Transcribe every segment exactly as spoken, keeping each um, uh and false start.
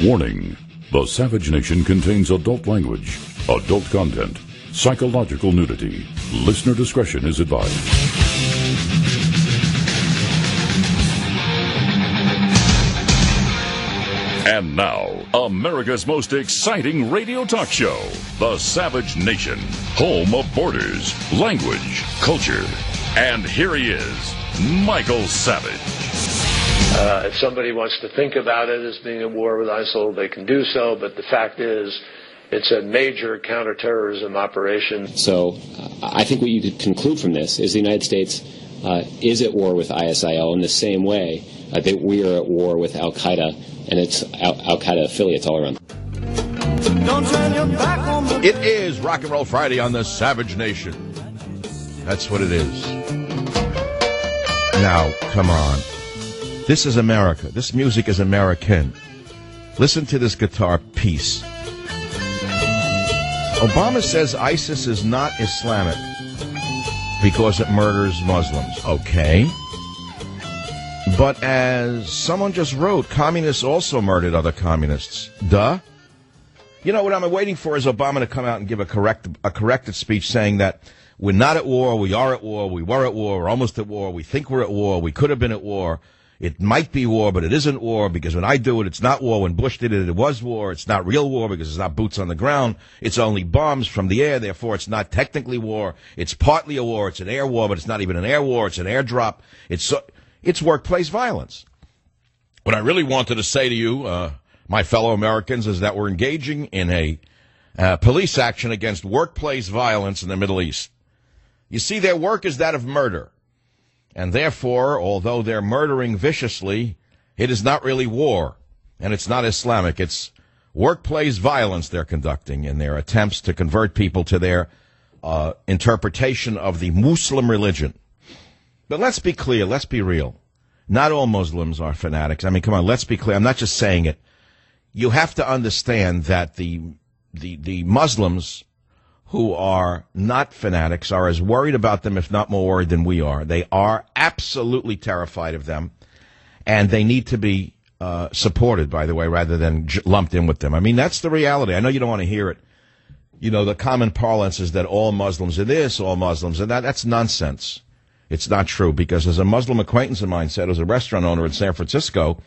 Warning: the Savage Nation contains adult language, adult content, psychological nudity. Listener discretion is advised. And now, America's most exciting radio talk show, The Savage Nation, home of borders, language, culture. And here he is, Michael Savage. Uh, if somebody wants to think about it as being at war with ISIL, they can do so, but the fact is it's a major counterterrorism operation. So uh, I think what you could conclude from this is the United States uh, is at war with I S I L in the same way uh, that we are at war with Al-Qaeda and its Al- Al-Qaeda affiliates all around. Don't turn your back on me. It is Rock and Roll Friday on the Savage Nation. That's what it is. Now, come on. This is America. This music is American. Listen to this guitar piece. Obama says ISIS is not Islamic because it murders Muslims. Okay. But as someone just wrote, communists also murdered other communists. Duh. You know, what I'm waiting for is Obama to come out and give a correct, a corrected speech saying that we're not at war, we are at war, we were at war, we're almost at war, we think we're at war, we could have been at war. It might be war, but it isn't war, because when I do it, it's not war. When Bush did it, it was war. It's not real war because it's not boots on the ground. It's only bombs from the air. Therefore, it's not technically war. It's partly a war. It's an air war, but it's not even an air war. It's an airdrop. It's so, it's workplace violence. What I really wanted to say to you, uh, my fellow Americans, is that we're engaging in a uh, police action against workplace violence in the Middle East. You see, their work is that of murder. And therefore, although they're murdering viciously, it is not really war, and it's not Islamic. It's workplace violence they're conducting in their attempts to convert people to their uh, interpretation of the Muslim religion. But let's be clear. Let's be real. Not all Muslims are fanatics. I mean, come on, let's be clear. I'm not just saying it. You have to understand that the the the Muslims who are not fanatics are as worried about them, if not more worried than we are. They are absolutely terrified of them, and they need to be uh, supported, by the way, rather than j- lumped in with them. I mean, that's the reality. I know you don't want to hear it. You know, the common parlance is that all Muslims are this, all Muslims are that. That's nonsense. It's not true, because as a Muslim acquaintance of mine said, as a restaurant owner in San Francisco,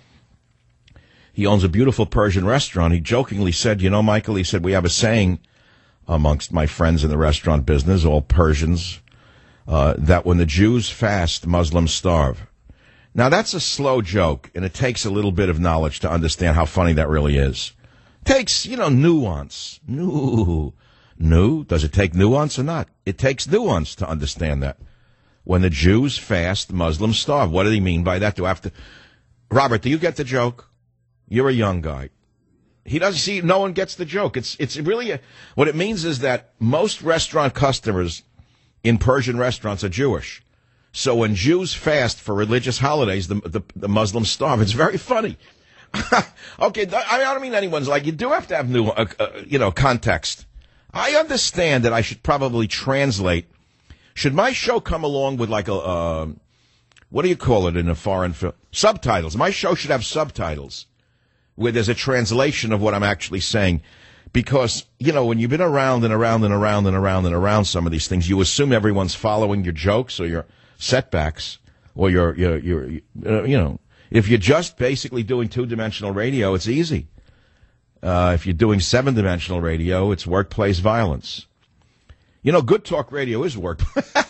he owns a beautiful Persian restaurant. He jokingly said, you know, Michael, he said, we have a saying amongst my friends in the restaurant business, all Persians, uh, that when the Jews fast, Muslims starve. Now, that's a slow joke, and it takes a little bit of knowledge to understand how funny that really is. It takes, you know, nuance. No. No. Does it take nuance or not? It takes nuance to understand that. When the Jews fast, Muslims starve. What do they mean by that? Do I have to... Robert, do you get the joke? You're a young guy. He doesn't see, no one gets the joke. It's it's really, a, what it means is that most restaurant customers in Persian restaurants are Jewish. So when Jews fast for religious holidays, the the, the Muslims starve. It's very funny. Okay, I don't mean anyone's like, you do have to have new, uh, uh, you know, context. I understand that I should probably translate. Should my show come along with like a, uh, what do you call it in a foreign film? Subtitles. My show should have subtitles, where there's a translation of what I'm actually saying. Because, you know, when you've been around and around and around and around and around some of these things, you assume everyone's following your jokes or your setbacks or your, your, your uh, you know, if you're just basically doing two-dimensional radio, it's easy. Uh, if you're doing seven-dimensional radio, it's workplace violence. You know, good talk radio is work.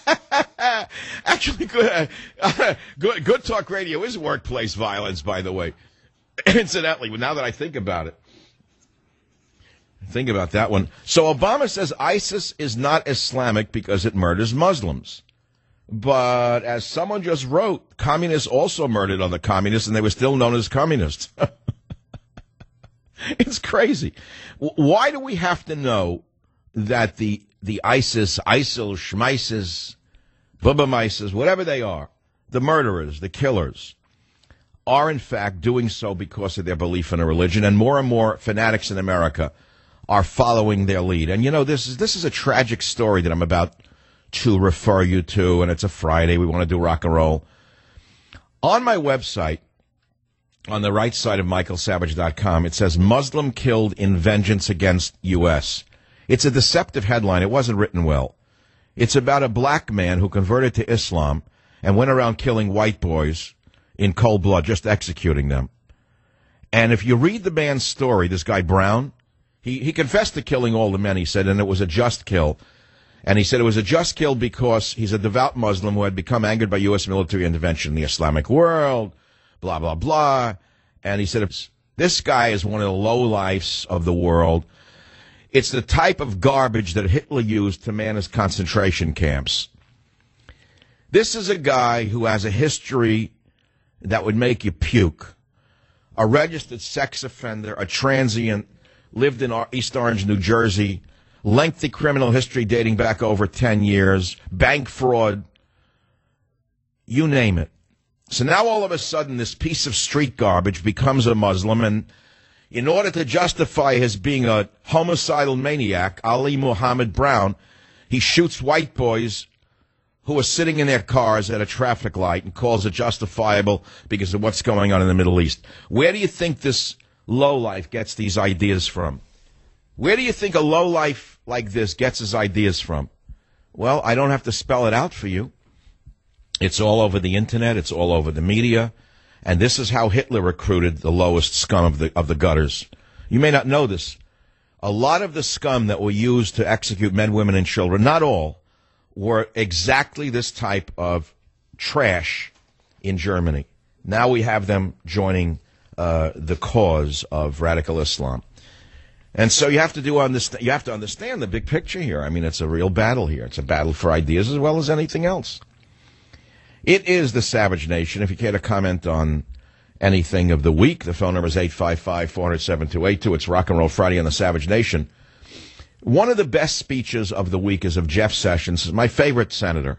Actually, good, uh, good, good talk radio is workplace violence, by the way. Incidentally, now that I think about it, think about that one. So Obama says ISIS is not Islamic because it murders Muslims. But as someone just wrote, communists also murdered other communists, and they were still known as communists. It's crazy. Why do we have to know that the the ISIS, ISIL, Schmeises, Bubameises, whatever they are, the murderers, the killers, are in fact doing so because of their belief in a religion, and more and more fanatics in America are following their lead. And you know, this is this is a tragic story that I'm about to refer you to, and it's a Friday. We want to do rock and roll. On my website, on the right side of michael savage dot com. It says, Muslim killed in vengeance against U S It's a deceptive headline. It wasn't written well. It's about a black man who converted to Islam and went around killing white boys in cold blood, just executing them. And if you read the man's story, this guy Brown, he, he confessed to killing all the men, he said, and it was a just kill. And he said it was a just kill because he's a devout Muslim who had become angered by U S military intervention in the Islamic world, blah, blah, blah. And he said, this guy is one of the lowlifes of the world. It's the type of garbage that Hitler used to man his concentration camps. This is a guy who has a history that would make you puke. A registered sex offender, a transient, lived in East Orange, New Jersey, lengthy criminal history dating back over ten years, bank fraud, you name it. So now all of a sudden this piece of street garbage becomes a Muslim, and in order to justify his being a homicidal maniac, Ali Muhammad Brown, he shoots white boys who are sitting in their cars at a traffic light and calls it justifiable because of what's going on in the Middle East. Where do you think this lowlife gets these ideas from? Where do you think a lowlife like this gets his ideas from? Well, I don't have to spell it out for you. It's all over the internet. It's all over the media. And this is how Hitler recruited the lowest scum of the of the gutters. You may not know this. A lot of the scum that were used to execute men, women, and children, not all, were exactly this type of trash in Germany. Now we have them joining uh, the cause of radical Islam. And so you have to do understand, you have to understand the big picture here. I mean, it's a real battle here. It's a battle for ideas as well as anything else. It is the Savage Nation. If you care to comment on anything of the week, the phone number is eight five five, four hundred, seven two eight two. It's Rock and Roll Friday on the Savage Nation. One of the best speeches of the week is of Jeff Sessions, my favorite senator,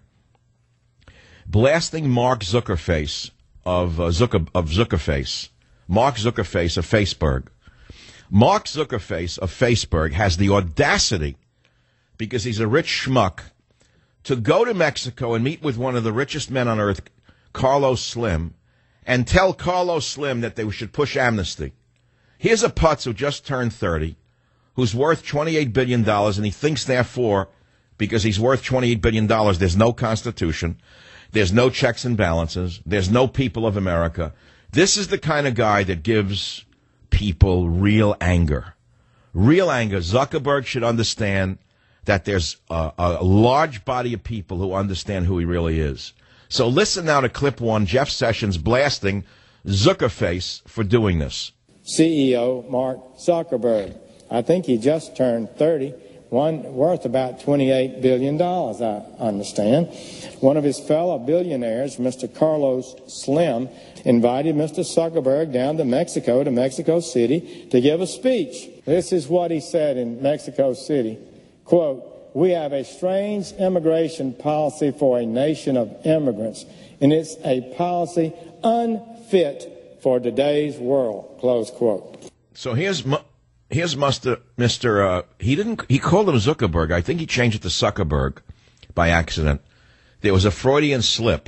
blasting Mark Zuckerface of uh, Zucker of Zuckerface, Mark Zuckerface of Facebook. Mark Zuckerface of Facebook has the audacity, because he's a rich schmuck, to go to Mexico and meet with one of the richest men on earth, Carlos Slim, and tell Carlos Slim that they should push amnesty. Here's a putz who just turned thirty, who's worth twenty-eight billion dollars, and he thinks, therefore, because he's worth twenty-eight billion dollars, there's no Constitution, there's no checks and balances, there's no people of America. This is the kind of guy that gives people real anger. Real anger. Zuckerberg should understand that there's a, a large body of people who understand who he really is. So listen now to clip one, Jeff Sessions blasting Zuckerface for doing this. C E O Mark Zuckerberg. I think he just turned thirty, one worth about twenty-eight billion dollars, I understand. One of his fellow billionaires, Mister Carlos Slim, invited Mister Zuckerberg down to Mexico, to Mexico City, to give a speech. This is what he said in Mexico City. Quote, "We have a strange immigration policy for a nation of immigrants, and it's a policy unfit for today's world." Close quote. So here's here's Mister Mister Uh, he didn't he called him Zuckerberg. I think he changed it to Zuckerberg by accident. There was a Freudian slip.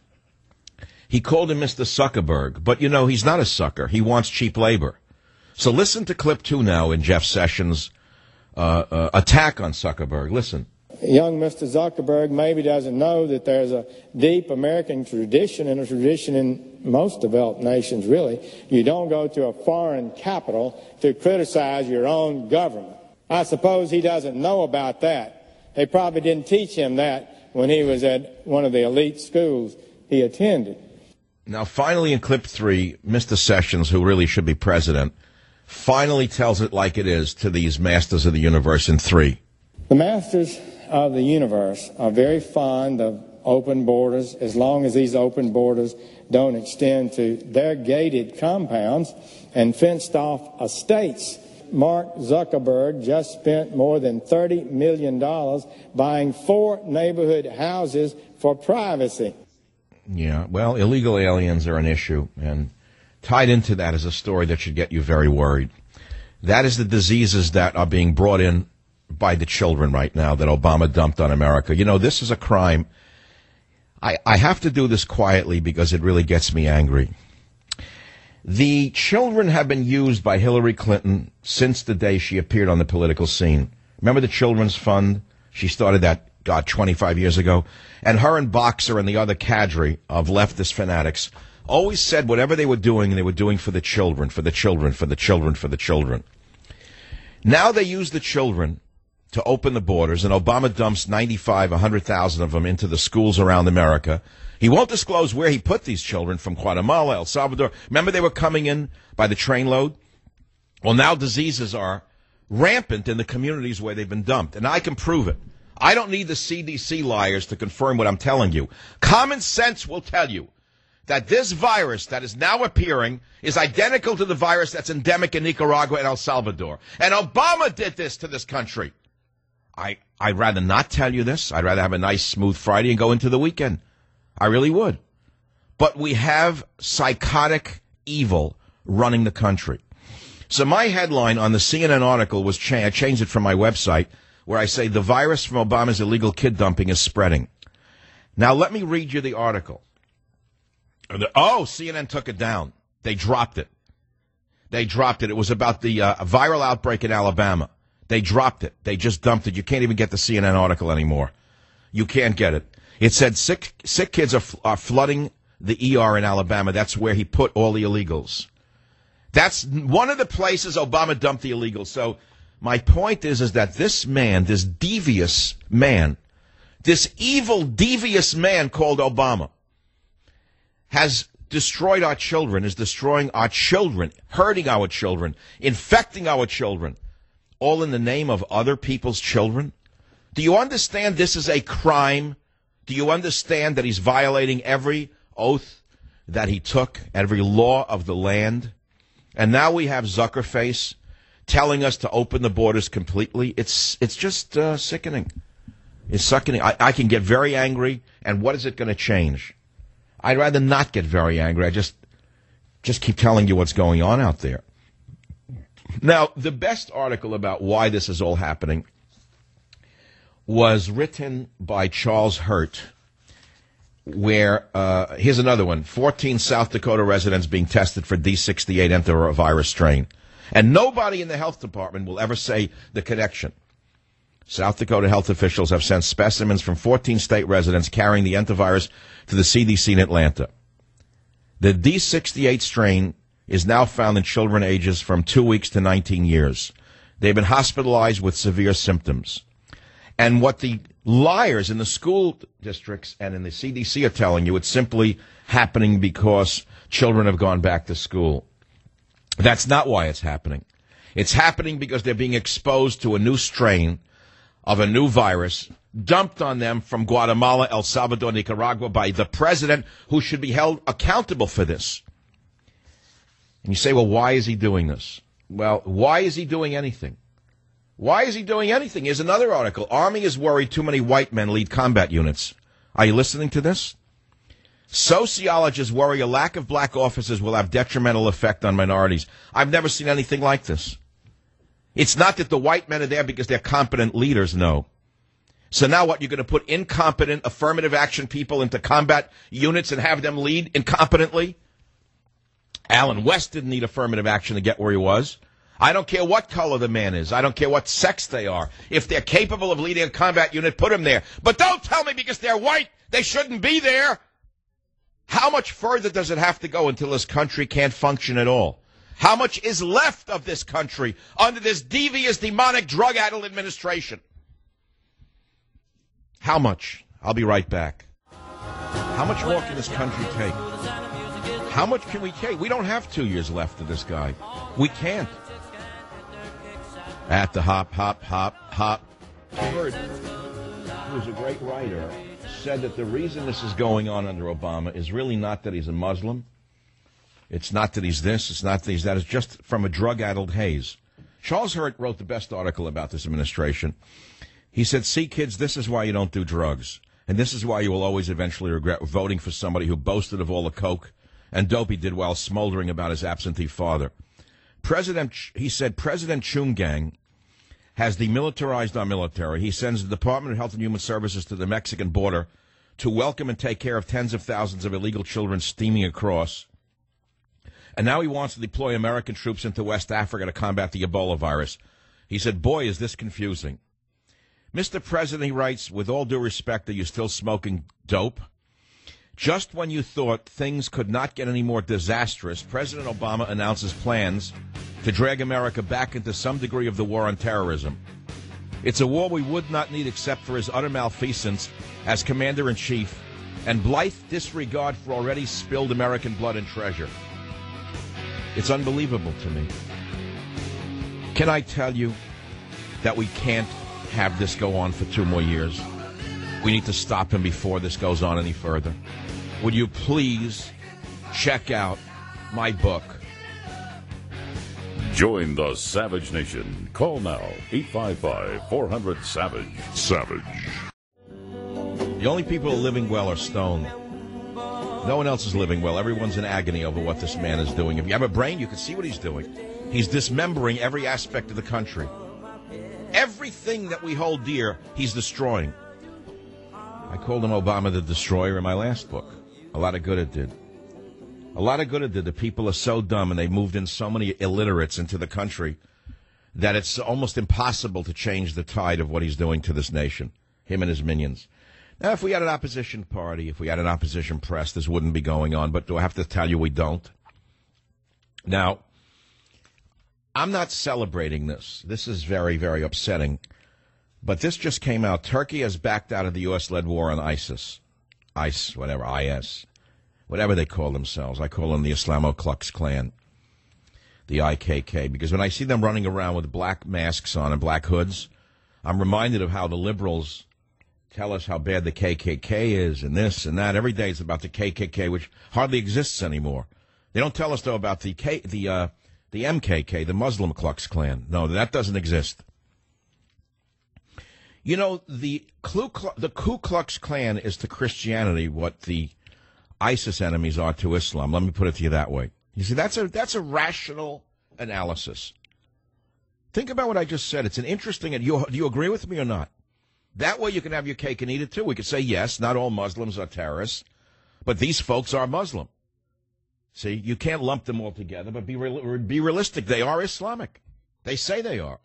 He called him Mister Zuckerberg, but you know he's not a sucker. He wants cheap labor. So listen to clip two now in Jeff Sessions' Uh, uh, attack on Zuckerberg. Listen. Young Mister Zuckerberg maybe doesn't know that there's a deep American tradition, and a tradition in most developed nations, really. You don't go to a foreign capital to criticize your own government. I suppose he doesn't know about that. They probably didn't teach him that when he was at one of the elite schools he attended. Now, finally, in clip three, Mister Sessions, who really should be president, finally tells it like it is to these masters of the universe in three. The masters of the universe are very fond of open borders, as long as these open borders don't extend to their gated compounds and fenced off estates. Mark Zuckerberg just spent more than thirty million dollars buying four neighborhood houses for privacy. Yeah, well, illegal aliens are an issue, and tied into that is a story that should get you very worried. That is the diseases that are being brought in by the children right now that Obama dumped on America. You know, this is a crime. I, I have to do this quietly because it really gets me angry. The children have been used by Hillary Clinton since the day she appeared on the political scene. Remember the Children's Fund? She started that, God, twenty-five years ago. And her and Boxer and the other cadre of leftist fanatics always said whatever they were doing, they were doing for the children, for the children, for the children, for the children. Now they use the children to open the borders, and Obama dumps ninety-five, one hundred thousand of them into the schools around America. He won't disclose where he put these children from Guatemala, El Salvador. Remember they were coming in by the trainload? Well, now diseases are rampant in the communities where they've been dumped, and I can prove it. I don't need the C D C liars to confirm what I'm telling you. Common sense will tell you that this virus that is now appearing is identical to the virus that's endemic in Nicaragua and El Salvador. And Obama did this to this country. I, I'd rather not tell you this. I'd rather have a nice, smooth Friday and go into the weekend. I really would. But we have psychotic evil running the country. So my headline on the C N N article was, cha- I changed it from my website, where I say the virus from Obama's illegal kid dumping is spreading. Now let me read you the article. Oh, C N N took it down. They dropped it. They dropped it. It was about the uh, viral outbreak in Alabama. They dropped it. They just dumped it. You can't even get the C N N article anymore. You can't get it. It said sick sick kids are, are flooding the E R in Alabama. That's where he put all the illegals. That's one of the places Obama dumped the illegals. So my point is, is that this man, this devious man, this evil, devious man called Obama, has destroyed our children, is destroying our children, hurting our children, infecting our children, all in the name of other people's children. Do you understand this is a crime? Do you understand that he's violating every oath that he took, every law of the land? And now we have Zuckerface telling us to open the borders completely. It's it's just uh, sickening. It's sickening. I, I can get very angry, and what is it going to change? I'd rather not get very angry. I just just keep telling you what's going on out there. Now, the best article about why this is all happening was written by Charles Hurt, where, uh, here's another one, fourteen South Dakota residents being tested for D sixty-eight enterovirus strain. And nobody in the health department will ever say the connection. South Dakota health officials have sent specimens from fourteen state residents carrying the enterovirus to the C D C in Atlanta. The D sixty-eight strain is now found in children ages from two weeks to nineteen years. They've been hospitalized with severe symptoms. And what the liars in the school districts and in the C D C are telling you, it's simply happening because children have gone back to school. That's not why it's happening. It's happening because they're being exposed to a new strain of a new virus dumped on them from Guatemala, El Salvador, Nicaragua by the president, who should be held accountable for this. And you say, well, why is he doing this? Well, why is he doing anything? Why is he doing anything? Here's another article. Army is worried too many white men lead combat units. Are you listening to this? Sociologists worry a lack of black officers will have detrimental effect on minorities. I've never seen anything like this. It's not that the white men are there because they're competent leaders, no. So now what, you're going to put incompetent affirmative action people into combat units and have them lead incompetently? Alan West didn't need affirmative action to get where he was. I don't care what color the man is. I don't care what sex they are. If they're capable of leading a combat unit, put them there. But don't tell me because they're white, they shouldn't be there. How much further does it have to go until this country can't function at all? How much is left of this country under this devious, demonic, drug-addled administration? How much? I'll be right back. How much more can this country take? How much can we take? We don't have two years left of this guy. We can't. At the hop, hop, hop, hop. Hurt, who was a great writer, said that the reason this is going on under Obama is really not that he's a Muslim. It's not that he's this. It's not that he's that. It's just from a drug-addled haze. Charles Hurt wrote the best article about this administration. He said, see, kids, this is why you don't do drugs. And this is why you will always eventually regret voting for somebody who boasted of all the coke and dope he did while smoldering about his absentee father. President, he said, President Chungang has demilitarized our military. He sends the Department of Health and Human Services to the Mexican border to welcome and take care of tens of thousands of illegal children steaming across. And now he wants to deploy American troops into West Africa to combat the Ebola virus. He said, boy, is this confusing. Mister President, he writes, with all due respect, are you still smoking dope? Just when you thought things could not get any more disastrous, President Obama announces plans to drag America back into some degree of the war on terrorism. It's a war we would not need except for his utter malfeasance as Commander-in-Chief and blithe disregard for already spilled American blood and treasure. It's unbelievable to me. Can I tell you that we can't have this go on for two more years? We need to stop him before this goes on any further. Would you please check out my book? Join the Savage Nation. Call now, eight five five, four hundred, SAVAGE. Savage. The only people who are living well are stoned. No one else is living well. Everyone's in agony over what this man is doing. If you have a brain, you can see what he's doing. He's dismembering every aspect of the country. Everything that we hold dear, he's destroying. I called him Obama the Destroyer in my last book. A lot of good it did. A lot of good it did. The people are so dumb, and they moved in so many illiterates into the country that it's almost impossible to change the tide of what he's doing to this nation, him and his minions. Now, if we had an opposition party, if we had an opposition press, this wouldn't be going on, but do I have to tell you we don't? Now, I'm not celebrating this. This is very, very upsetting. But this just came out. Turkey has backed out of the U S-led war on ISIS. ICE, whatever, I S. Whatever they call themselves. I call them the Islamo Klux Klan. The I K K. Because when I see them running around with black masks on and black hoods, I'm reminded of how the liberals tell us how bad the K K K is and this and that. Every day it's about the K K K, which hardly exists anymore. They don't tell us, though, about the K, the uh, the M K K, the Muslim Klux Klan. No, that doesn't exist. You know, the Ku, the Ku Klux Klan is to Christianity what the ISIS enemies are to Islam. Let me put it to you that way. You see, that's a that's a rational analysis. Think about what I just said. It's an interesting, and you, do you agree with me or not? That way you can have your cake and eat it, too. We could say, yes, not all Muslims are terrorists, but these folks are Muslim. See, you can't lump them all together, but be, real, be realistic. They are Islamic. They say they are.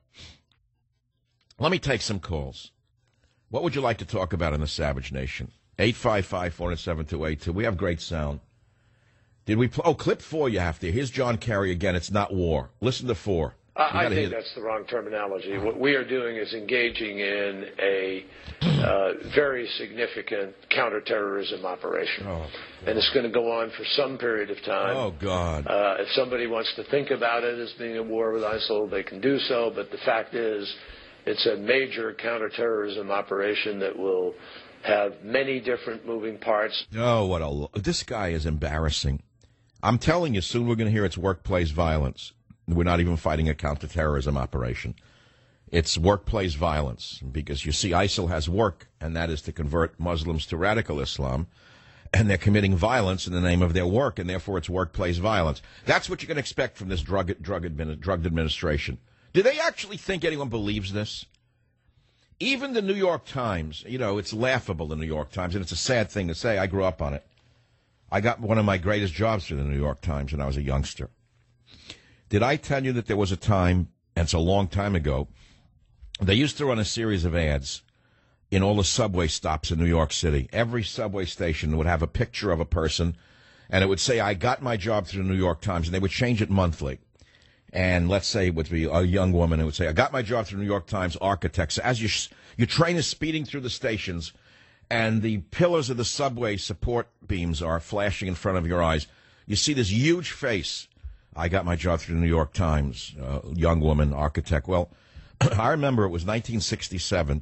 Let me take some calls. What would you like to talk about in the Savage Nation? eight five five, four zero seven, two eight two. We have great sound. Did we? Pl- oh, clip four you have to. Here's John Kerry again. It's not war. Listen to four. Uh, I think that's the wrong terminology. What we are doing is engaging in a uh, very significant counterterrorism operation. Oh, and it's going to go on for some period of time. Oh, God. Uh, if somebody wants to think about it as being a war with ISIL, they can do so. But the fact is, it's a major counterterrorism operation that will have many different moving parts. Oh, what a... This guy is embarrassing. I'm telling you, soon we're going to hear it's workplace violence. We're not even fighting a counterterrorism operation. It's workplace violence because, you see, ISIL has work, and that is to convert Muslims to radical Islam, and they're committing violence in the name of their work, and therefore it's workplace violence. That's what you can expect from this drug, drug, admin, drug administration. Do they actually think anyone believes this? Even the New York Times, you know, it's laughable, the New York Times, and it's a sad thing to say. I grew up on it. I got one of my greatest jobs through the New York Times when I was a youngster. Did I tell you that there was a time, and it's a long time ago, they used to run a series of ads in all the subway stops in New York City. Every subway station would have a picture of a person, and it would say, I got my job through the New York Times, and they would change it monthly. And let's say it would be a young woman, it would say, I got my job through the New York Times architects. As you, your train is speeding through the stations, and the pillars of the subway support beams are flashing in front of your eyes, you see this huge face. I got my job through the New York Times, uh, young woman, architect. Well, I remember it was nineteen sixty-seven,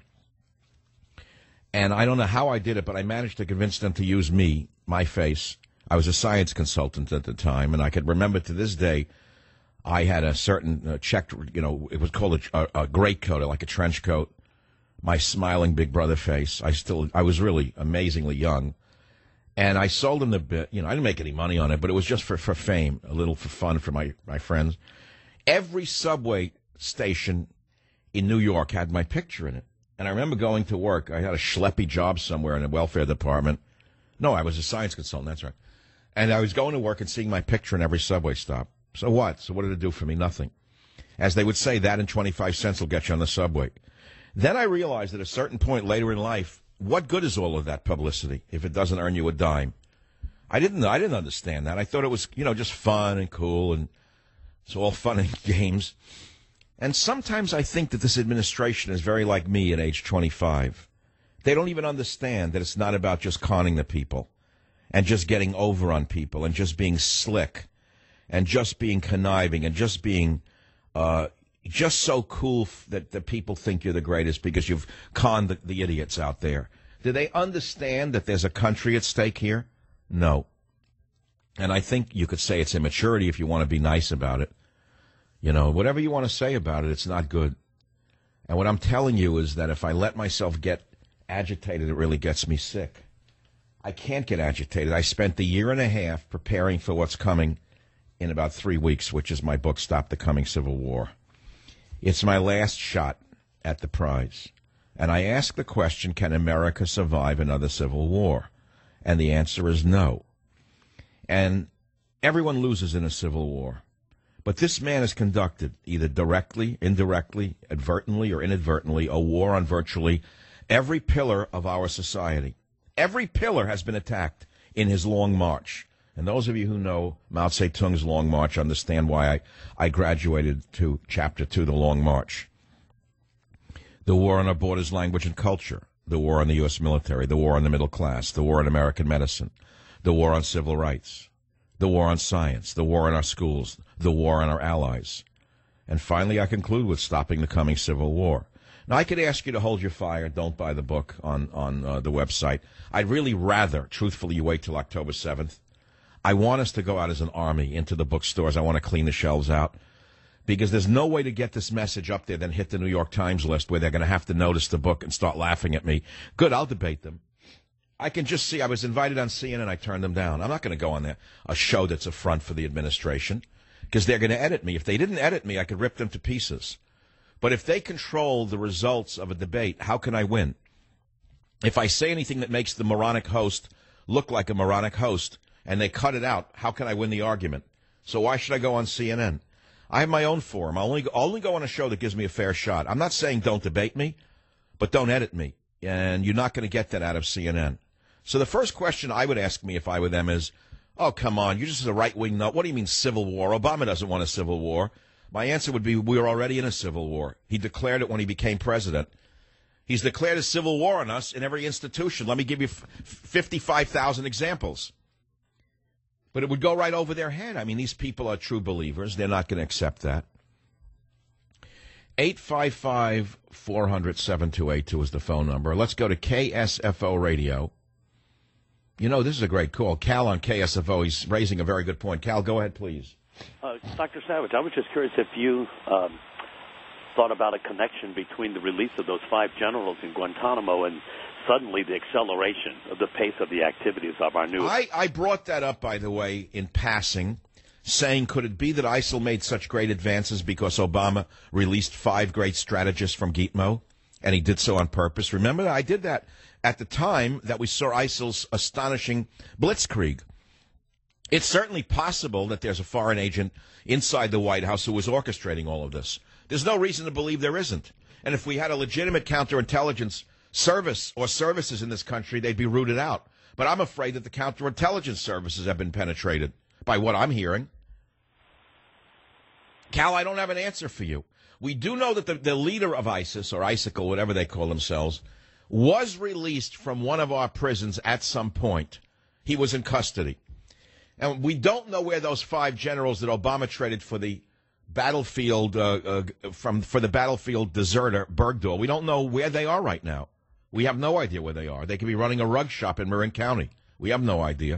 and I don't know how I did it, but I managed to convince them to use me, my face. I was a science consultant at the time, and I could remember to this day I had a certain uh, checked, you know, it was called a, a, a great coat, like a trench coat, my smiling big brother face. I still, I was really amazingly young. And I sold them the bit, you know, I didn't make any money on it, but it was just for, for fame, a little for fun for my, my friends. Every subway station in New York had my picture in it. And I remember going to work. I had a schleppy job somewhere in the welfare department. No, I was a science consultant, that's right. And I was going to work and seeing my picture in every subway stop. So what? So what did it do for me? Nothing. As they would say, that and twenty-five cents will get you on the subway. Then I realized at a certain point later in life, what good is all of that publicity if it doesn't earn you a dime? I didn't I didn't understand that. I thought it was, you know, just fun and cool, and it's all fun and games. And sometimes I think that this administration is very like me at age twenty-five. They don't even understand that it's not about just conning the people and just getting over on people and just being slick and just being conniving and just being uh, just so cool f- that, that people think you're the greatest because you've conned the, the idiots out there. Do they understand that there's a country at stake here? No. And I think you could say it's immaturity if you want to be nice about it. You know, whatever you want to say about it, it's not good. And what I'm telling you is that if I let myself get agitated, it really gets me sick. I can't get agitated. I spent a year and a half preparing for what's coming in about three weeks, which is my book, Stop the Coming Civil War. It's my last shot at the prize. And I ask the question, can America survive another civil war? And the answer is no. And everyone loses in a civil war. But this man has conducted, either directly, indirectly, advertently, or inadvertently, a war on virtually every pillar of our society. Every pillar has been attacked in his long march. And those of you who know Mao Zedong's Long March understand why I, I graduated to Chapter two, The Long March. The war on our borders, language, and culture. The war on the U S military. The war on the middle class. The war on American medicine. The war on civil rights. The war on science. The war on our schools. The war on our allies. And finally, I conclude with stopping the coming civil war. Now, I could ask you to hold your fire. Don't buy the book on, on uh, the website. I'd really rather, truthfully, you wait till October seventh. I want us to go out as an army into the bookstores. I want to clean the shelves out. Because there's no way to get this message up there than hit the New York Times list where they're going to have to notice the book and start laughing at me. Good, I'll debate them. I can just see, I was invited on C N N, I turned them down. I'm not going to go on there, a show that's a front for the administration, because they're going to edit me. If they didn't edit me, I could rip them to pieces. But if they control the results of a debate, how can I win? If I say anything that makes the moronic host look like a moronic host, and they cut it out, how can I win the argument? So why should I go on C N N? I have my own forum. I'll only, I'll only go on a show that gives me a fair shot. I'm not saying don't debate me, but don't edit me. And you're not going to get that out of C N N. So the first question I would ask me if I were them is, oh, come on, you're just a right-wing nut. What do you mean civil war? Obama doesn't want a civil war. My answer would be we're already in a civil war. He declared it when he became president. He's declared a civil war on us in every institution. Let me give you fifty-five thousand examples. But it would go right over their head. I mean, these people are true believers. They're not going to accept that. eight five five, four hundred, seven two eight two is the phone number. Let's go to K S F O Radio. You know, this is a great call. Cal on K S F O, he's raising a very good point. Cal, go ahead, please. Uh, Doctor Savage, I was just curious if you um, thought about a connection between the release of those five generals in Guantanamo and suddenly the acceleration of the pace of the activities of our new... I, I brought that up, by the way, in passing, saying, could it be that ISIL made such great advances because Obama released five great strategists from Gitmo, and he did so on purpose? Remember, I did that at the time that we saw ISIL's astonishing blitzkrieg. It's certainly possible that there's a foreign agent inside the White House who was orchestrating all of this. There's no reason to believe there isn't. And if we had a legitimate counterintelligence service or services in this country, they'd be rooted out. But I'm afraid that the counterintelligence services have been penetrated by what I'm hearing. Cal, I don't have an answer for you. We do know that the, the leader of ISIS, or Icicle, whatever they call themselves, was released from one of our prisons at some point. He was in custody. And we don't know where those five generals that Obama traded for the battlefield, uh, uh, from for the battlefield deserter, Bergdahl, we don't know where they are right now. We have no idea where they are. They could be running a rug shop in Marin County. We have no idea.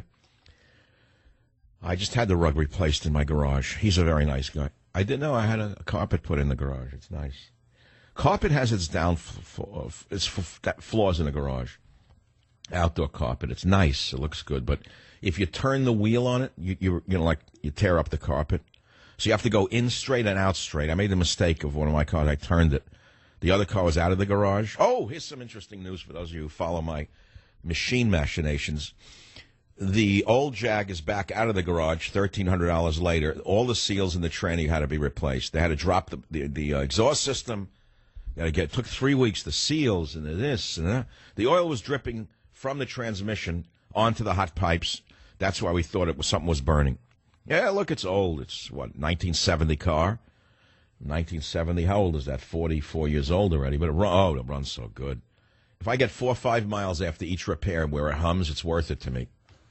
I just had the rug replaced in my garage. He's a very nice guy. I didn't know I had a, a carpet put in the garage. It's nice. Carpet has its down f- f- its f- flaws in the garage. Outdoor carpet. It's nice. It looks good. But if you turn the wheel on it, you, you, you know, like you tear up the carpet. So you have to go in straight and out straight. I made the mistake of one of my cars. I turned it. The other car was out of the garage. Oh, here's some interesting news for those of you who follow my machine machinations. The old Jag is back out of the garage thirteen hundred dollars later. All the seals in the tranny had to be replaced. They had to drop the, the, the uh, exhaust system. They had to get, it took three weeks, the seals and the this and that. The oil was dripping from the transmission onto the hot pipes. That's why we thought it was something was burning. Yeah, look, it's old. It's, what, nineteen seventy car? nineteen seventy, how old is that? forty-four years old already. But it, run, oh, it runs so good. If I get four or five miles after each repair where it hums, it's worth it to me.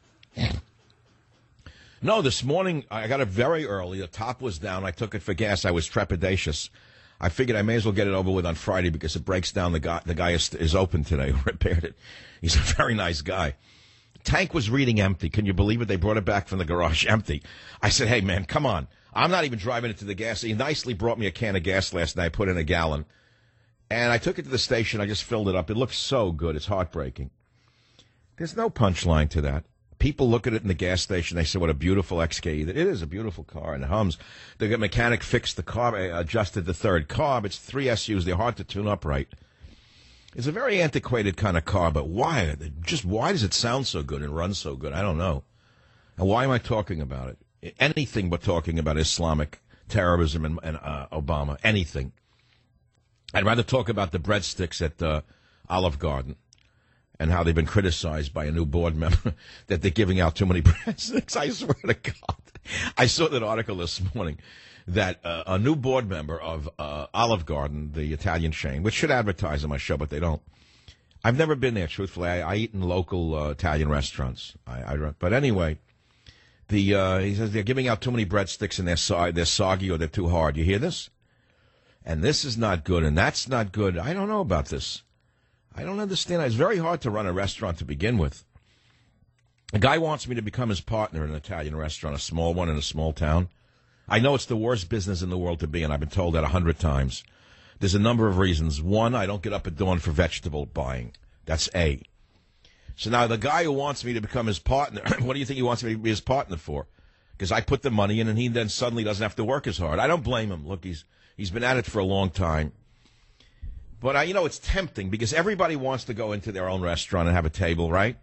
No, this morning I got it very early. The top was down. I took it for gas. I was trepidatious. I figured I may as well get it over with on Friday because it breaks down. The guy, the guy is, is open today who repaired it. He's a very nice guy. Tank was reading empty. Can you believe it? They brought it back from the garage empty. I said, hey, man, come on. I'm not even driving it to the gas. He nicely brought me a can of gas last night, put in a gallon. And I took it to the station. I just filled it up. It looks so good. It's heartbreaking. There's no punchline to that. People look at it in the gas station. They say, what a beautiful X K E. It is a beautiful car, and it hums. The mechanic fixed the car, adjusted the third carb. It's three S Us. They're hard to tune up right. It's a very antiquated kind of car, but why? Just why does it sound so good and run so good? I don't know. And why am I talking about it? Anything but talking about Islamic terrorism and, and uh, Obama. Anything. I'd rather talk about the breadsticks at uh, Olive Garden and how they've been criticized by a new board member that they're giving out too many breadsticks. I swear to God. I saw that article this morning that uh, a new board member of uh, Olive Garden, the Italian chain, which should advertise on my show, but they don't. I've never been there, truthfully. I, I eat in local uh, Italian restaurants. I, I, but anyway, the uh, he says they're giving out too many breadsticks and they're, so, they're soggy or they're too hard. You hear this? And this is not good, and that's not good. I don't know about this. I don't understand. It's very hard to run a restaurant to begin with. A guy wants me to become his partner in an Italian restaurant, a small one in a small town. I know it's the worst business in the world to be in. I've been told that a hundred times. There's a number of reasons. One, I don't get up at dawn for vegetable buying. That's A. So now the guy who wants me to become his partner, what do you think he wants me to be his partner for? Because I put the money in and he then suddenly doesn't have to work as hard. I don't blame him. Look, he's he's been at it for a long time. But, I, you know, it's tempting because everybody wants to go into their own restaurant and have a table, right?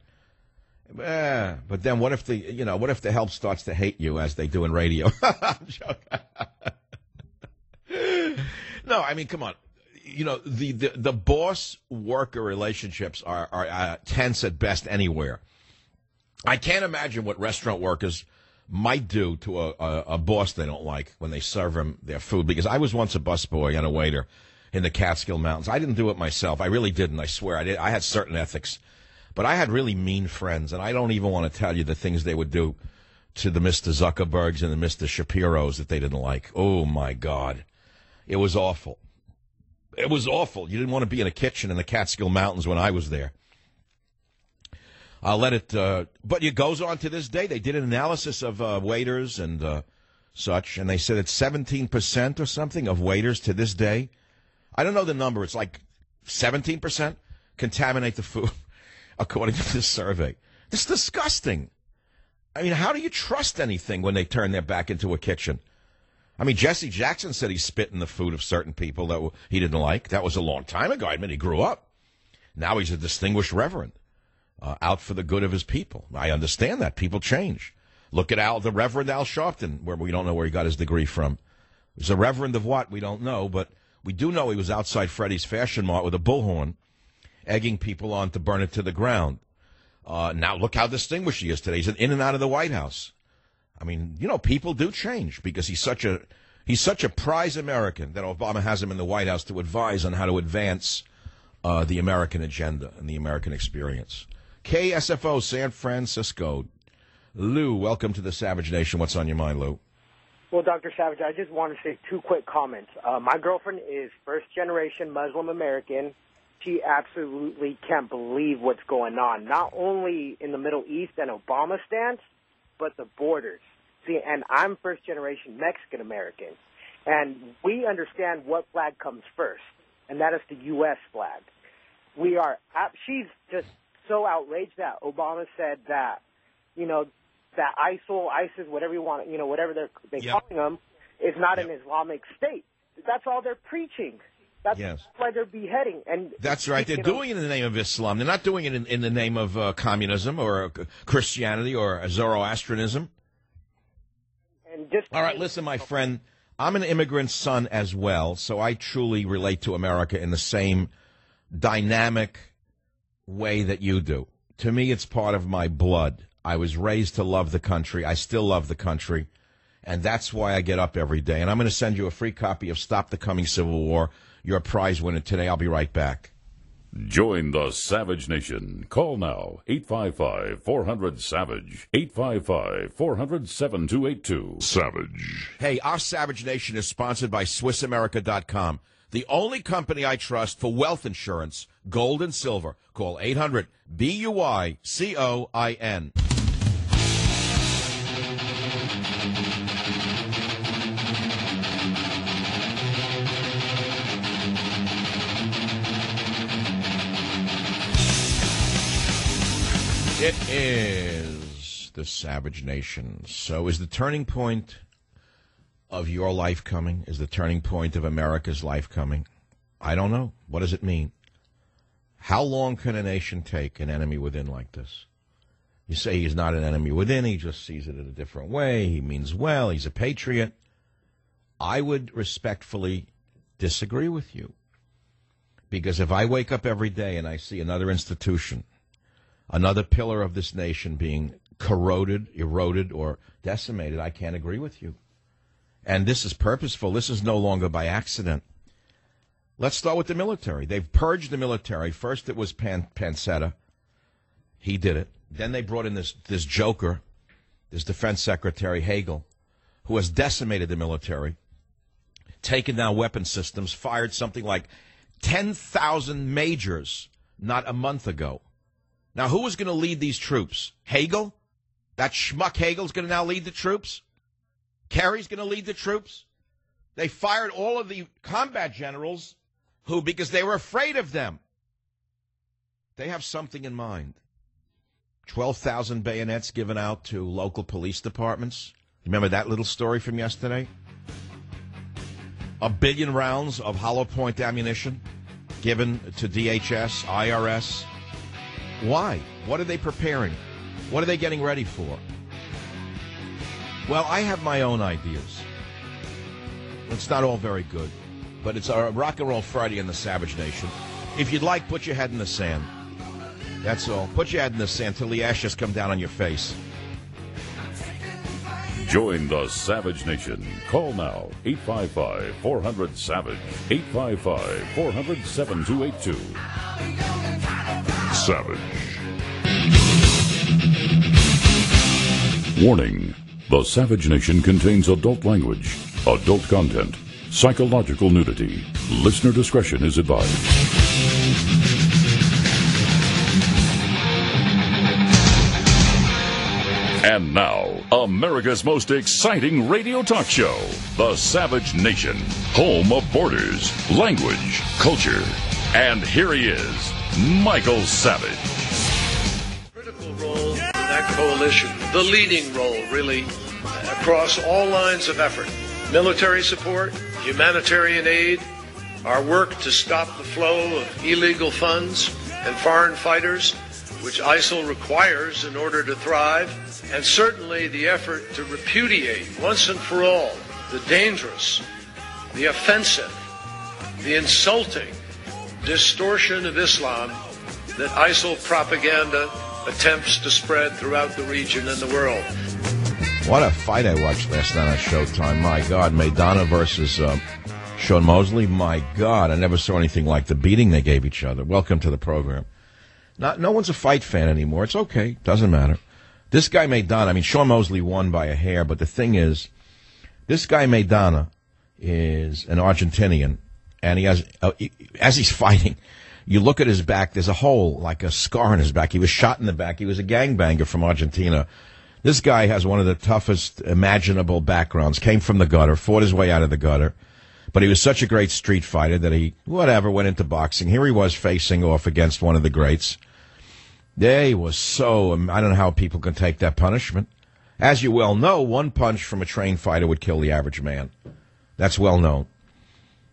Eh, but then what if the, you know, what if the help starts to hate you as they do in radio? I'm joking. No, I mean, come on. You know, the, the, the boss-worker relationships are, are uh, tense at best anywhere. I can't imagine what restaurant workers might do to a, a, a boss they don't like when they serve them their food. Because I was once a busboy and a waiter in the Catskill Mountains. I didn't do it myself. I really didn't, I swear. I did. I had certain ethics. But I had really mean friends, and I don't even want to tell you the things they would do to the Mister Zuckerbergs and the Mister Shapiros that they didn't like. Oh, my God. It was awful. It was awful. You didn't want to be in a kitchen in the Catskill Mountains when I was there. I'll let it, uh, but it goes on to this day. They did an analysis of uh, waiters and uh, such, and they said it's seventeen percent or something of waiters to this day. I don't know the number. It's like seventeen percent contaminate the food, according to this survey. It's disgusting. I mean, how do you trust anything when they turn their back into a kitchen? I mean, Jesse Jackson said he spit in the food of certain people that he didn't like. That was a long time ago. I mean, he grew up. Now he's a distinguished reverend, uh, out for the good of his people. I understand that. People change. Look at Al, the Reverend Al Sharpton, where we don't know where he got his degree from. He's a reverend of what? We don't know, but we do know he was outside Freddie's Fashion Mart with a bullhorn, egging people on to burn it to the ground. Uh, now look how distinguished he is today. He's in and out of the White House. I mean, you know, people do change because he's such a he's such a prize American that Obama has him in the White House to advise on how to advance uh, the American agenda and the American experience. K S F O San Francisco. Lou, welcome to the Savage Nation. What's on your mind, Lou? Well, Doctor Savage, I just want to say two quick comments. Uh, my girlfriend is first-generation Muslim American. She absolutely can't believe what's going on, not only in the Middle East and Obama stance, but the borders. See, and I'm first-generation Mexican-American, and we understand what flag comes first, and that is the U S flag. We are, she's just so outraged that Obama said that, you know, that ISIL, ISIS, whatever you want, you know, whatever they're they yep. calling them, is not yep. an Islamic state. That's all they're preaching. That's Yes. why they're beheading. And That's right. They're doing it in the name of Islam. They're not doing it in, in the name of uh, communism or uh, Christianity or Zoroastrianism. And just All right, listen, my friend. I'm an immigrant son as well, so I truly relate to America in the same dynamic way that you do. To me, it's part of my blood. I was raised to love the country. I still love the country. And that's why I get up every day. And I'm going to send you a free copy of Stop the Coming Civil War. You're a prize winner today. I'll be right back. Join the Savage Nation. Call now, eight five five, four hundred, SAVAGE, eight five five, four hundred, seven two eight two. Savage. Hey, our Savage Nation is sponsored by Swiss America dot com, the only company I trust for wealth insurance, gold and silver. Call eight hundred, B U I C O I N. It is the Savage Nation. So is the turning point of your life coming? Is the turning point of America's life coming? I don't know. What does it mean? How long can a nation take an enemy within like this? You say he's not an enemy within. He just sees it in a different way. He means well. He's a patriot. I would respectfully disagree with you. Because if I wake up every day and I see another institution, another pillar of this nation being corroded, eroded, or decimated, I can't agree with you. And this is purposeful. This is no longer by accident. Let's start with the military. They've purged the military. First it was Pan- Pancetta. He did it. Then they brought in this, this joker, this Defense Secretary Hagel, who has decimated the military, taken down weapon systems, fired something like ten thousand majors not a month ago. Now, who is going to lead these troops? Hagel? That schmuck Hagel's going to now lead the troops? Kerry's going to lead the troops? They fired all of the combat generals who, because they were afraid of them. They have something in mind. twelve thousand bayonets given out to local police departments. Remember that little story from yesterday? A billion rounds of hollow point ammunition given to D H S, I R S. Why? What are they preparing? What are they getting ready for? Well, I have my own ideas. It's not all very good, but it's a Rock and Roll Friday in the Savage Nation. If you'd like, put your head in the sand. That's all. Put your head in the sand till the ashes come down on your face. Join the Savage Nation. Call now, eight five five, four hundred, SAVAGE, eight five five, four hundred, seven two eight two. Savage. Warning. The Savage Nation contains adult language, adult content, psychological nudity. Listener discretion is advised. And now, America's most exciting radio talk show, The Savage Nation, home of borders, language, culture. And here he is, Michael Savage. Critical role in that coalition, the leading role, really, across all lines of effort. Military support, humanitarian aid, our work to stop the flow of illegal funds and foreign fighters, which ISIL requires in order to thrive, and certainly the effort to repudiate once and for all the dangerous, the offensive, the insulting distortion of Islam that ISIL propaganda attempts to spread throughout the region and the world. What a fight I watched last night on Showtime. My God, Maidana versus uh, Sean Mosley. My God, I never saw anything like the beating they gave each other. Welcome to the program. Not, no one's a fight fan anymore. It's okay. Doesn't matter. This guy Maidana, I mean, Sean Mosley won by a hair, but the thing is, this guy Maidana is an Argentinian, and he has, uh, he, as he's fighting, you look at his back, there's a hole, like a scar in his back. He was shot in the back. He was a gangbanger from Argentina. This guy has one of the toughest imaginable backgrounds, came from the gutter, fought his way out of the gutter, but he was such a great street fighter that he, whatever, went into boxing. Here he was facing off against one of the greats. Yeah, he was so, I don't know how people can take that punishment. As you well know, one punch from a trained fighter would kill the average man. That's well known.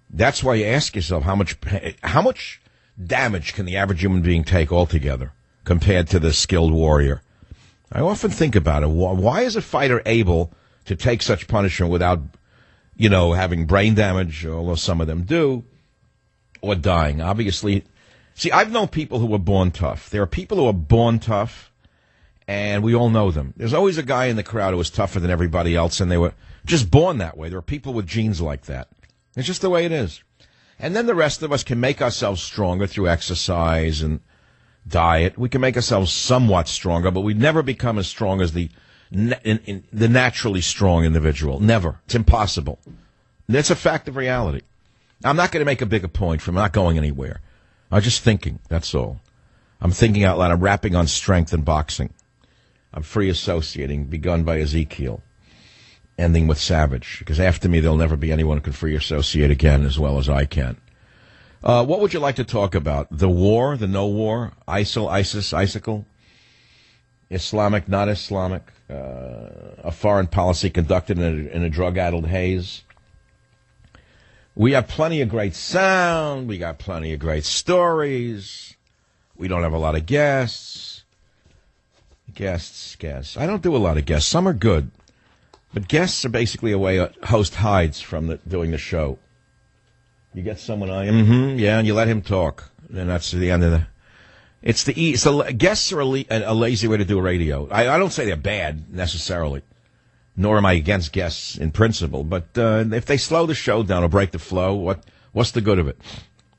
That's why you ask yourself how much how much damage can the average human being take altogether compared to the skilled warrior. I often think about it. Why is a fighter able to take such punishment without, you know, having brain damage, although some of them do, or dying? Obviously, see, I've known people who were born tough. There are people who are born tough, and we all know them. There's always a guy in the crowd who was tougher than everybody else, and they were just born that way. There are people with genes like that. It's just the way it is. And then the rest of us can make ourselves stronger through exercise and diet. We can make ourselves somewhat stronger, but we never become as strong as the in, in, the naturally strong individual. Never. It's impossible. That's a fact of reality. I'm not going to make a bigger point from not going anywhere. I'm just thinking. That's all. I'm thinking out loud. I'm rapping on strength and boxing. I'm free associating, begun by Ezekiel, ending with Savage, because after me there'll never be anyone who can free associate again as well as I can. Uh, what would you like to talk about? The war, the no war, ISIL, ISIS, ISIL, Islamic, not Islamic, uh, a foreign policy conducted in a, in a drug-addled haze. We have plenty of great sound. We got plenty of great stories. We don't have a lot of guests. Guests, guests. I don't do a lot of guests. Some are good. But guests are basically a way a host hides from the, doing the show. You get someone on, mm-hmm, yeah, and you let him talk. And that's the end of the... It's the... It's a, guests are a, le, a lazy way to do radio. I, I don't say they're bad, necessarily. Nor am I against guests in principle. But uh, if they slow the show down or break the flow, what what's the good of it?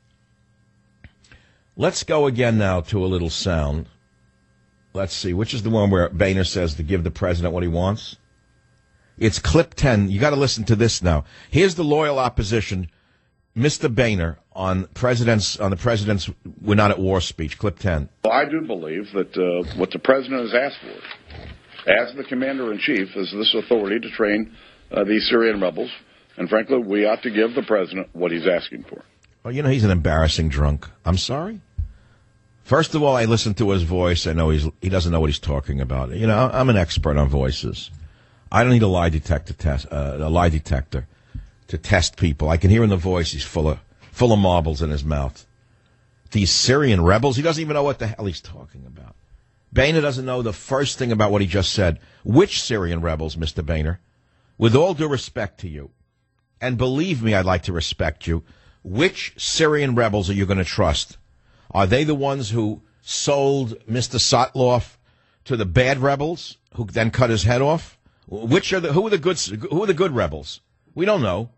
Let's go again now to a little sound. Let's see, which is the one where Boehner says to give the president what he wants? It's clip ten. You got to listen to this now. Here's the loyal opposition, Mister Boehner, on president's on the president's "We're Not at War" speech. Clip ten. Well, I do believe that uh, what the president has asked for, as the commander-in-chief, is this authority to train uh, these Syrian rebels. And frankly, we ought to give the president what he's asking for. Well, you know, he's an embarrassing drunk. I'm sorry. First of all, I listen to his voice. I know he's he doesn't know what he's talking about. You know, I'm an expert on voices. I don't need a lie detector test, uh, a lie detector to test people. I can hear in the voice he's full of full of marbles in his mouth. These Syrian rebels, he doesn't even know what the hell he's talking about. Boehner doesn't know the first thing about what he just said. Which Syrian rebels, Mister Boehner? With all due respect to you, and believe me, I'd like to respect you, which Syrian rebels are you going to trust? Are they the ones who sold Mister Sotloff to the bad rebels, who then cut his head off? Which are the who are the good who are the good rebels? We don't know.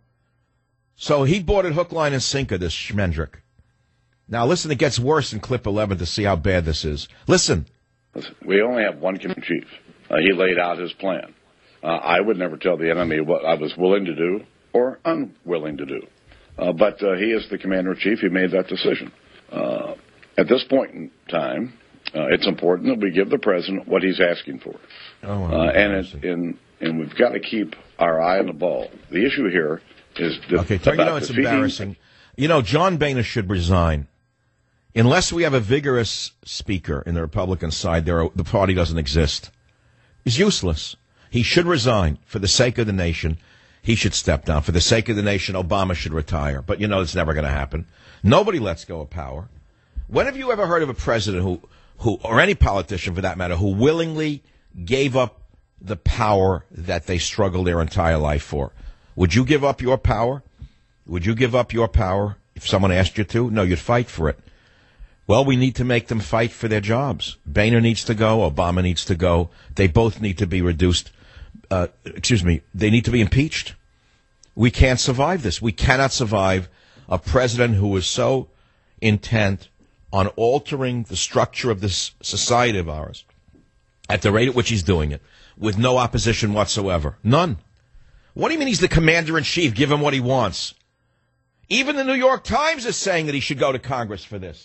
So he bought it hook, line, and sinker, this Schmendrick. Now listen, it gets worse in clip eleven to see how bad this is. Listen. Listen, we only have one commander-in-chief. Uh, he laid out his plan. Uh, I would never tell the enemy what I was willing to do or unwilling to do. Uh, but uh, he is the commander-in-chief. He made that decision. Uh, at this point in time, uh, it's important that we give the president what he's asking for. Oh, well, uh, and, it, and, and we've got to keep our eye on the ball. The issue here is de- okay, you know it's defeating- embarrassing. You know, John Boehner should resign. Unless we have a vigorous speaker in the Republican side, there are, the party doesn't exist. He's useless. He should resign for the sake of the nation. He should step down. For the sake of the nation, Obama should retire. But, you know, it's never going to happen. Nobody lets go of power. When have you ever heard of a president who, who, or any politician for that matter, who willingly gave up the power that they struggled their entire life for? Would you give up your power? Would you give up your power if someone asked you to? No, you'd fight for it. Well, we need to make them fight for their jobs. Boehner needs to go. Obama needs to go. They both need to be reduced. Uh, excuse me. They need to be impeached. We can't survive this. We cannot survive a president who is so intent on altering the structure of this society of ours at the rate at which he's doing it with no opposition whatsoever. None. What do you mean he's the commander-in-chief? Give him what he wants. Even the New York Times is saying that he should go to Congress for this.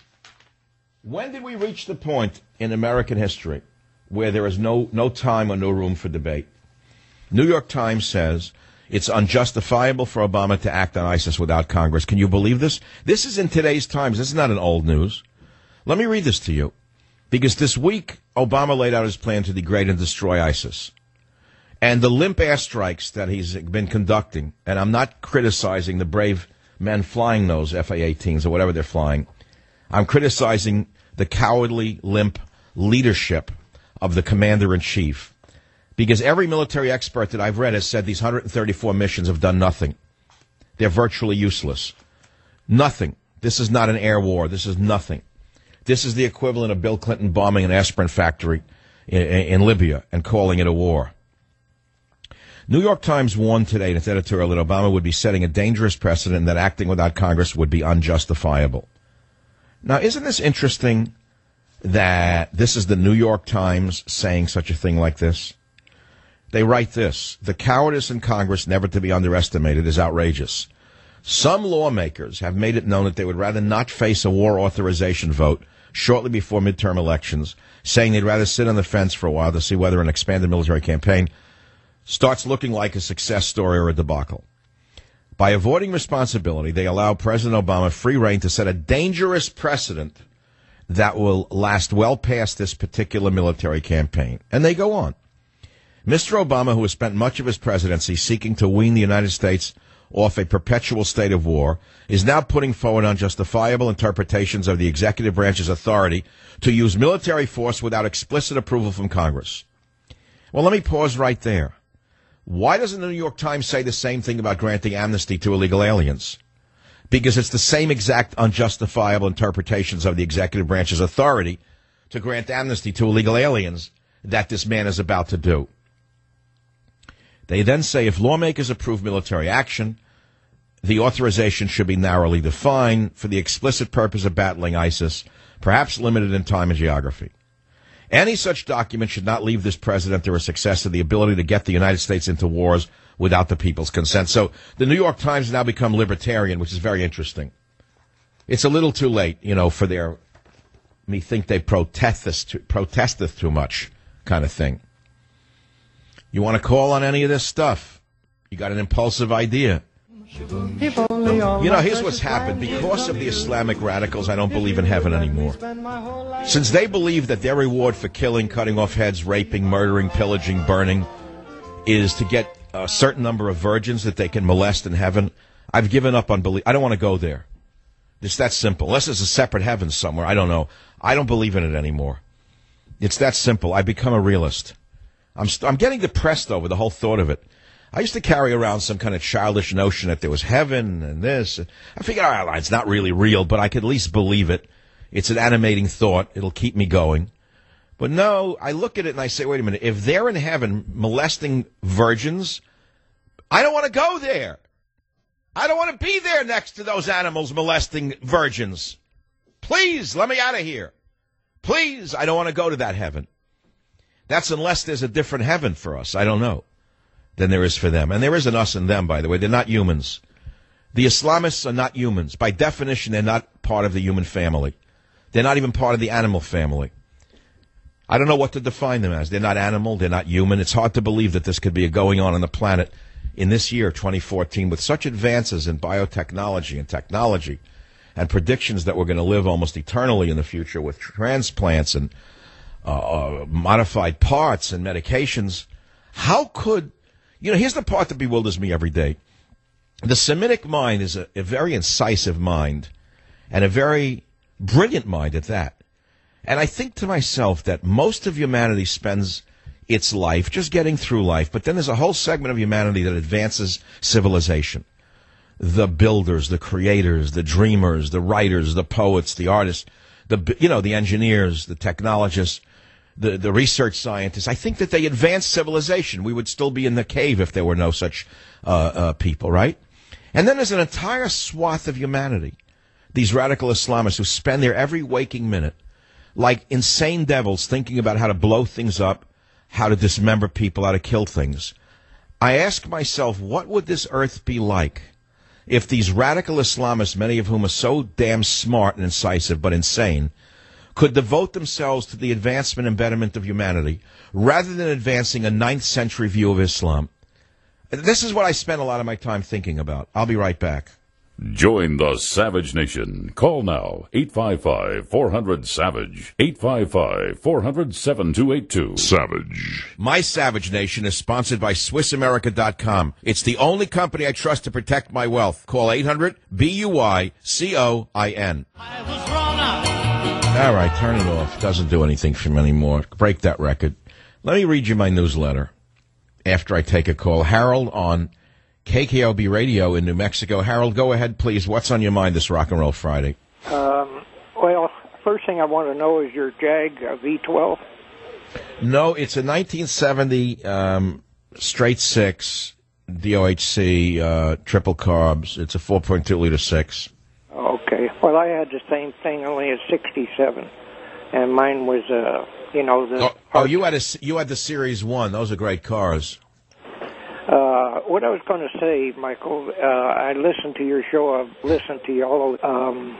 When did we reach the point in American history where there is no, no time or no room for debate? New York Times says it's unjustifiable for Obama to act on ISIS without Congress. Can you believe this? This is in today's Times. This is not an old news. Let me read this to you. Because this week, Obama laid out his plan to degrade and destroy ISIS. And the limp airstrikes that he's been conducting, and I'm not criticizing the brave men flying those F A eighteens or whatever they're flying. I'm criticizing the cowardly, limp leadership of the commander-in-chief, because every military expert that I've read has said these one hundred thirty-four missions have done nothing. They're virtually useless. Nothing. This is not an air war. This is nothing. This is the equivalent of Bill Clinton bombing an aspirin factory in, in Libya and calling it a war. New York Times warned today in its editorial that Obama would be setting a dangerous precedent and that acting without Congress would be unjustifiable. Now, isn't this interesting that this is the New York Times saying such a thing like this? They write this: the cowardice in Congress, never to be underestimated, is outrageous. Some lawmakers have made it known that they would rather not face a war authorization vote shortly before midterm elections, saying they'd rather sit on the fence for a while to see whether an expanded military campaign starts looking like a success story or a debacle. By avoiding responsibility, they allow President Obama free rein to set a dangerous precedent that will last well past this particular military campaign. And they go on. Mister Obama, who has spent much of his presidency seeking to wean the United States off a perpetual state of war, is now putting forward unjustifiable interpretations of the executive branch's authority to use military force without explicit approval from Congress. Well, let me pause right there. Why doesn't the New York Times say the same thing about granting amnesty to illegal aliens? Because it's the same exact unjustifiable interpretations of the executive branch's authority to grant amnesty to illegal aliens that this man is about to do. They then say if lawmakers approve military action, the authorization should be narrowly defined for the explicit purpose of battling ISIS, perhaps limited in time and geography. Any such document should not leave this president or a successor the ability to get the United States into wars without the people's consent. So the New York Times has now become libertarian, which is very interesting. It's a little too late, you know, for their, me think they protest this too, protesteth too much kind of thing. You want to call on any of this stuff? You got an impulsive idea. You know, here's what's happened. Because of the Islamic radicals, I don't believe in heaven anymore. Since they believe that their reward for killing, cutting off heads, raping, murdering, pillaging, burning is to get a certain number of virgins that they can molest in heaven, I've given up on belief. I don't want to go there. It's that simple. Unless there's a separate heaven somewhere, I don't know. I don't believe in it anymore. It's that simple. I've become a realist. I'm, st- I'm getting depressed over the whole thought of it. I used to carry around some kind of childish notion that there was heaven and this. I figured, all right, it's not really real, but I could at least believe it. It's an animating thought. It'll keep me going. But no, I look at it and I say, wait a minute. If they're in heaven molesting virgins, I don't want to go there. I don't want to be there next to those animals molesting virgins. Please, let me out of here. Please, I don't want to go to that heaven. That's unless there's a different heaven for us. I don't know. Than there is for them. And there is an us and them, by the way. They're not humans. The Islamists are not humans. By definition, they're not part of the human family. They're not even part of the animal family. I don't know what to define them as. They're not animal. They're not human. It's hard to believe that this could be going on on the planet in this year, twenty fourteen, with such advances in biotechnology and technology and predictions that we're going to live almost eternally in the future with transplants and uh, uh, modified parts and medications. How could... You know, here's the part that bewilders me every day. The Semitic mind is a, a very incisive mind and a very brilliant mind at that. And I think to myself that most of humanity spends its life just getting through life, but then there's a whole segment of humanity that advances civilization. The builders, the creators, the dreamers, the writers, the poets, the artists, the you know, the engineers, the technologists, The, the research scientists. I think that they advanced civilization. We would still be in the cave if there were no such uh, uh, people, right? And then there's an entire swath of humanity, these radical Islamists who spend their every waking minute like insane devils thinking about how to blow things up, how to dismember people, how to kill things. I ask myself, what would this earth be like if these radical Islamists, many of whom are so damn smart and incisive but insane, could devote themselves to the advancement and betterment of humanity rather than advancing a ninth century view of Islam? This is what I spend a lot of my time thinking about. I'll be right back. Join the Savage Nation. Call now, eight five five, four hundred, SAVAGE, eight five five, four hundred, seven two eight two. Savage. My Savage Nation is sponsored by Swiss America dot com. It's the only company I trust to protect my wealth. Call eight hundred, B U Y C O I N. I was wrong. All right, turn it off. Doesn't do anything for me anymore. Break that record. Let me read you my newsletter after I take a call. Harold on K K O B Radio in New Mexico. Harold, go ahead, please. What's on your mind this Rock and Roll Friday? Um, well, first thing I want to know is your Jag uh, V twelve. No, it's a nineteen seventy um, straight six D O H C uh, triple carbs. It's a four point two liter six. Okay. Well, I had the same thing, only a sixty-seven, and mine was, uh, you know, the. Oh, oh, you had a you had the Series One. Those are great cars. Uh, what I was going to say, Michael, uh, I listened to your show. I've listened to you all. Um,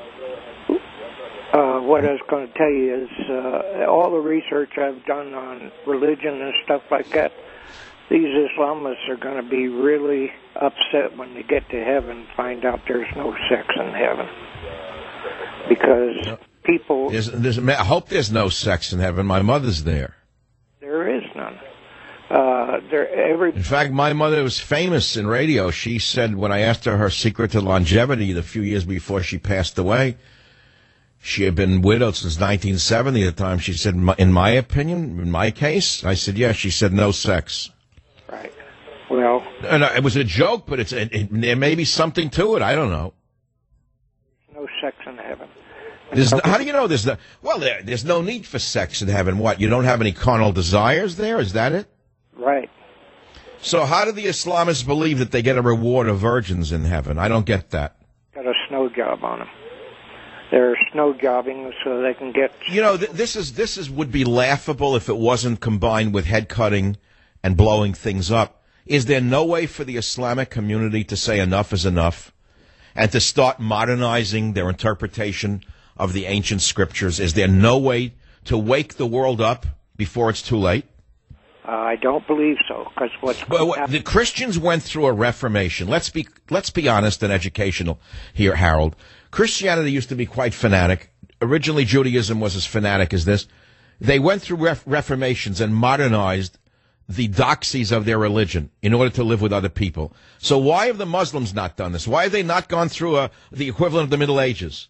uh, what I was going to tell you is uh, all the research I've done on religion and stuff like that. These Islamists are going to be really upset when they get to heaven and find out there's no sex in heaven. Because people... There's, there's, I hope there's no sex in heaven. My mother's there. There is none. Uh, there, every... In fact, my mother was famous in radio. She said when I asked her her secret to longevity the few years before she passed away, she had been widowed since nineteen seventy at the time. She said, in my opinion, in my case, I said, yes. She said, no sex. Right. Well... And it was a joke, but it's it, it, there may be something to it. I don't know. No sex in heaven. There's no, how do you know there's no... Well, there, there's no need for sex in heaven. What, you don't have any carnal desires there? Is that it? Right. So how do the Islamists believe that they get a reward of virgins in heaven? I don't get that. Got a snow job on them. They're snow jobbing so they can get... You know, th- this is this is would be laughable if it wasn't combined with head cutting and blowing things up. Is there no way for the Islamic community to say enough is enough and to start modernizing their interpretation of the ancient scriptures? Is there no way to wake the world up before it's too late? Uh, I don't believe so, because what's going well, the Christians went through a reformation. Let's be let's be honest and educational here, Harold. Christianity used to be quite fanatic. Originally, Judaism was as fanatic as this. They went through ref- reformations and modernized the doxies of their religion in order to live with other people. So why have the Muslims not done this? Why have they not gone through a, the equivalent of the Middle Ages?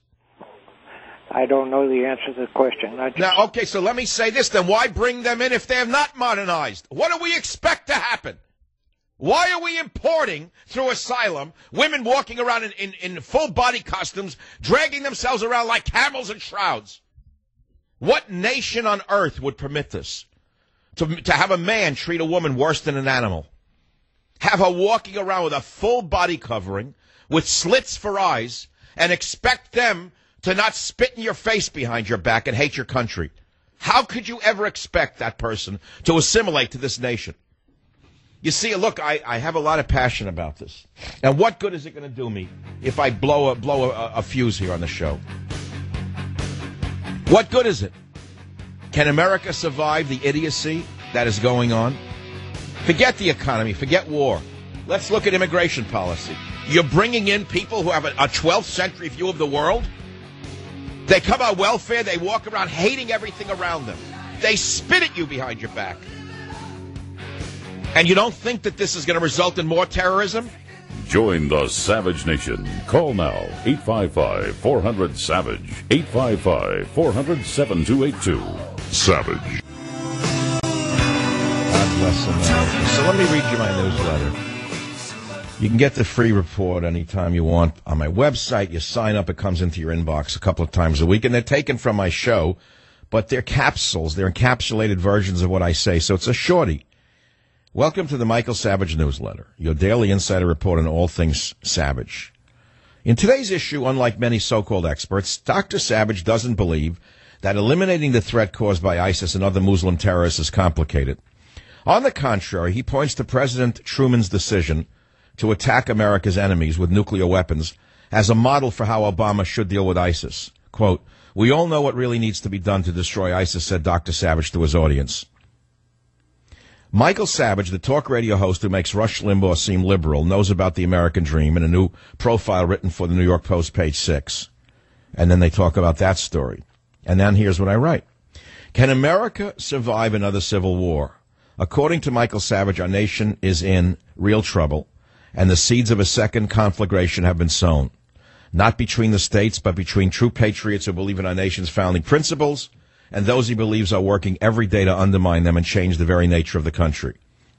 I don't know the answer to the question. I just... Now, okay, so let me say this, then. Why bring them in if they have not modernized? What do we expect to happen? Why are we importing, through asylum, women walking around in, in, in full-body costumes, dragging themselves around like camels in shrouds? What nation on earth would permit this? To, to have a man treat a woman worse than an animal? Have her walking around with a full body covering, with slits for eyes, and expect them to not spit in your face behind your back and hate your country? How could you ever expect that person to assimilate to this nation? You see, look, I, I have a lot of passion about this. And what good is it going to do me if I blow a, blow a, a fuse here on the show? What good is it? Can America survive the idiocy that is going on? Forget the economy. Forget war. Let's look at immigration policy. You're bringing in people who have a, a twelfth century view of the world? They come on welfare. They walk around hating everything around them. They spit at you behind your back. And you don't think that this is going to result in more terrorism? Join the Savage Nation. Call now, eight five five, four hundred, SAVAGE, eight five five, four hundred, seven two eight two. Savage. God bless America. So let me read you my newsletter. You can get the free report anytime you want on my website. You sign up, it comes into your inbox a couple of times a week, and they're taken from my show, but they're capsules. They're encapsulated versions of what I say, so it's a shorty. Welcome to the Michael Savage Newsletter, your daily insider report on all things Savage. In today's issue, unlike many so-called experts, Doctor Savage doesn't believe that eliminating the threat caused by ISIS and other Muslim terrorists is complicated. On the contrary, he points to President Truman's decision to attack America's enemies with nuclear weapons as a model for how Obama should deal with ISIS. Quote, "We all know what really needs to be done to destroy ISIS," said Doctor Savage to his audience. Michael Savage, the talk radio host who makes Rush Limbaugh seem liberal, knows about the American dream in a new profile written for the New York Post, page six. And then they talk about that story. And then here's what I write. Can America survive another civil war? According to Michael Savage, our nation is in real trouble, and the seeds of a second conflagration have been sown. Not between the states, but between true patriots who believe in our nation's founding principles and those he believes are working every day to undermine them and change the very nature of the country.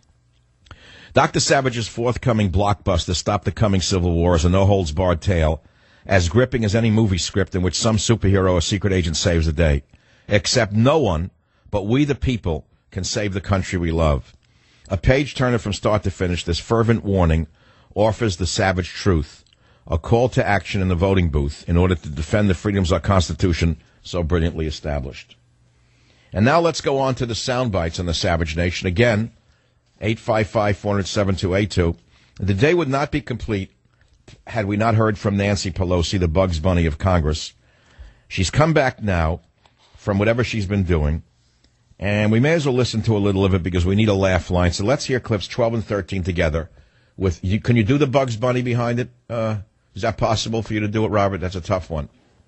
Doctor Savage's forthcoming blockbuster, Stop the Coming Civil War, is a no-holds-barred tale, as gripping as any movie script in which some superhero or secret agent saves the day. Except no one, but we the people, can save the country we love. A page-turner from start to finish, this fervent warning offers the savage truth, a call to action in the voting booth in order to defend the freedoms our Constitution so brilliantly established. And now let's go on to the sound bites on the Savage Nation. Again, eight five five, four zero seven, two eight two. The day would not be complete had we not heard from Nancy Pelosi, the Bugs Bunny of Congress. She's come back now from whatever she's been doing, and we may as well listen to a little of it because we need a laugh line. So let's hear clips twelve and thirteen together. With you, can you do the Bugs Bunny behind it? Uh, is that possible for you to do it, Robert? That's a tough one.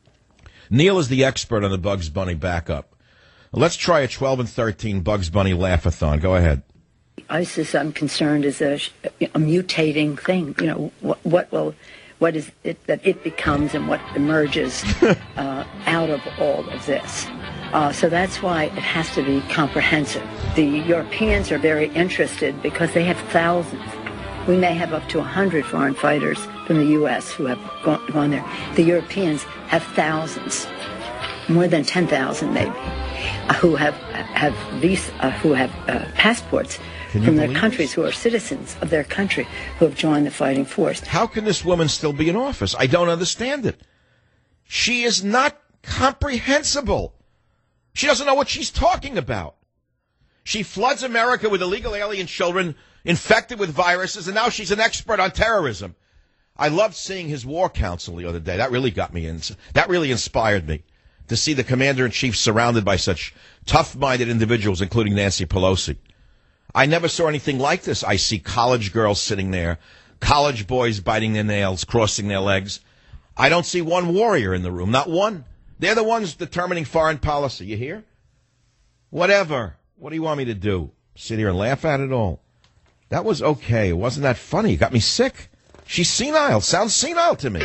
Neil is the expert on the Bugs Bunny backup. Let's try a twelve and thirteen Bugs Bunny laugh-a-thon. Go ahead. ISIS, I'm concerned, is a, a mutating thing. You know, what, what will, what is it that it becomes and what emerges uh, out of all of this. Uh, so that's why it has to be comprehensive. The Europeans are very interested because they have thousands. We may have up to one hundred foreign fighters from the U S who have gone, gone there. The Europeans have thousands, more than ten thousand maybe, uh, who have have these uh, who have uh, passports from their countries, this? who are citizens of their country, who have joined the fighting force. How can this woman still be in office? I don't understand it. She is not comprehensible. She doesn't know what she's talking about. She floods America with illegal alien children infected with viruses, and now she's an expert on terrorism. I loved seeing his war council the other day. That really got me in. That really inspired me to see the commander-in-chief surrounded by such tough-minded individuals, including Nancy Pelosi. I never saw anything like this. I see college girls sitting there, college boys biting their nails, crossing their legs. I don't see one warrior in the room, not one. They're the ones determining foreign policy, you hear? Whatever. What do you want me to do? Sit here and laugh at it all? That was okay. It wasn't that funny. It got me sick. She's senile. Sounds senile to me.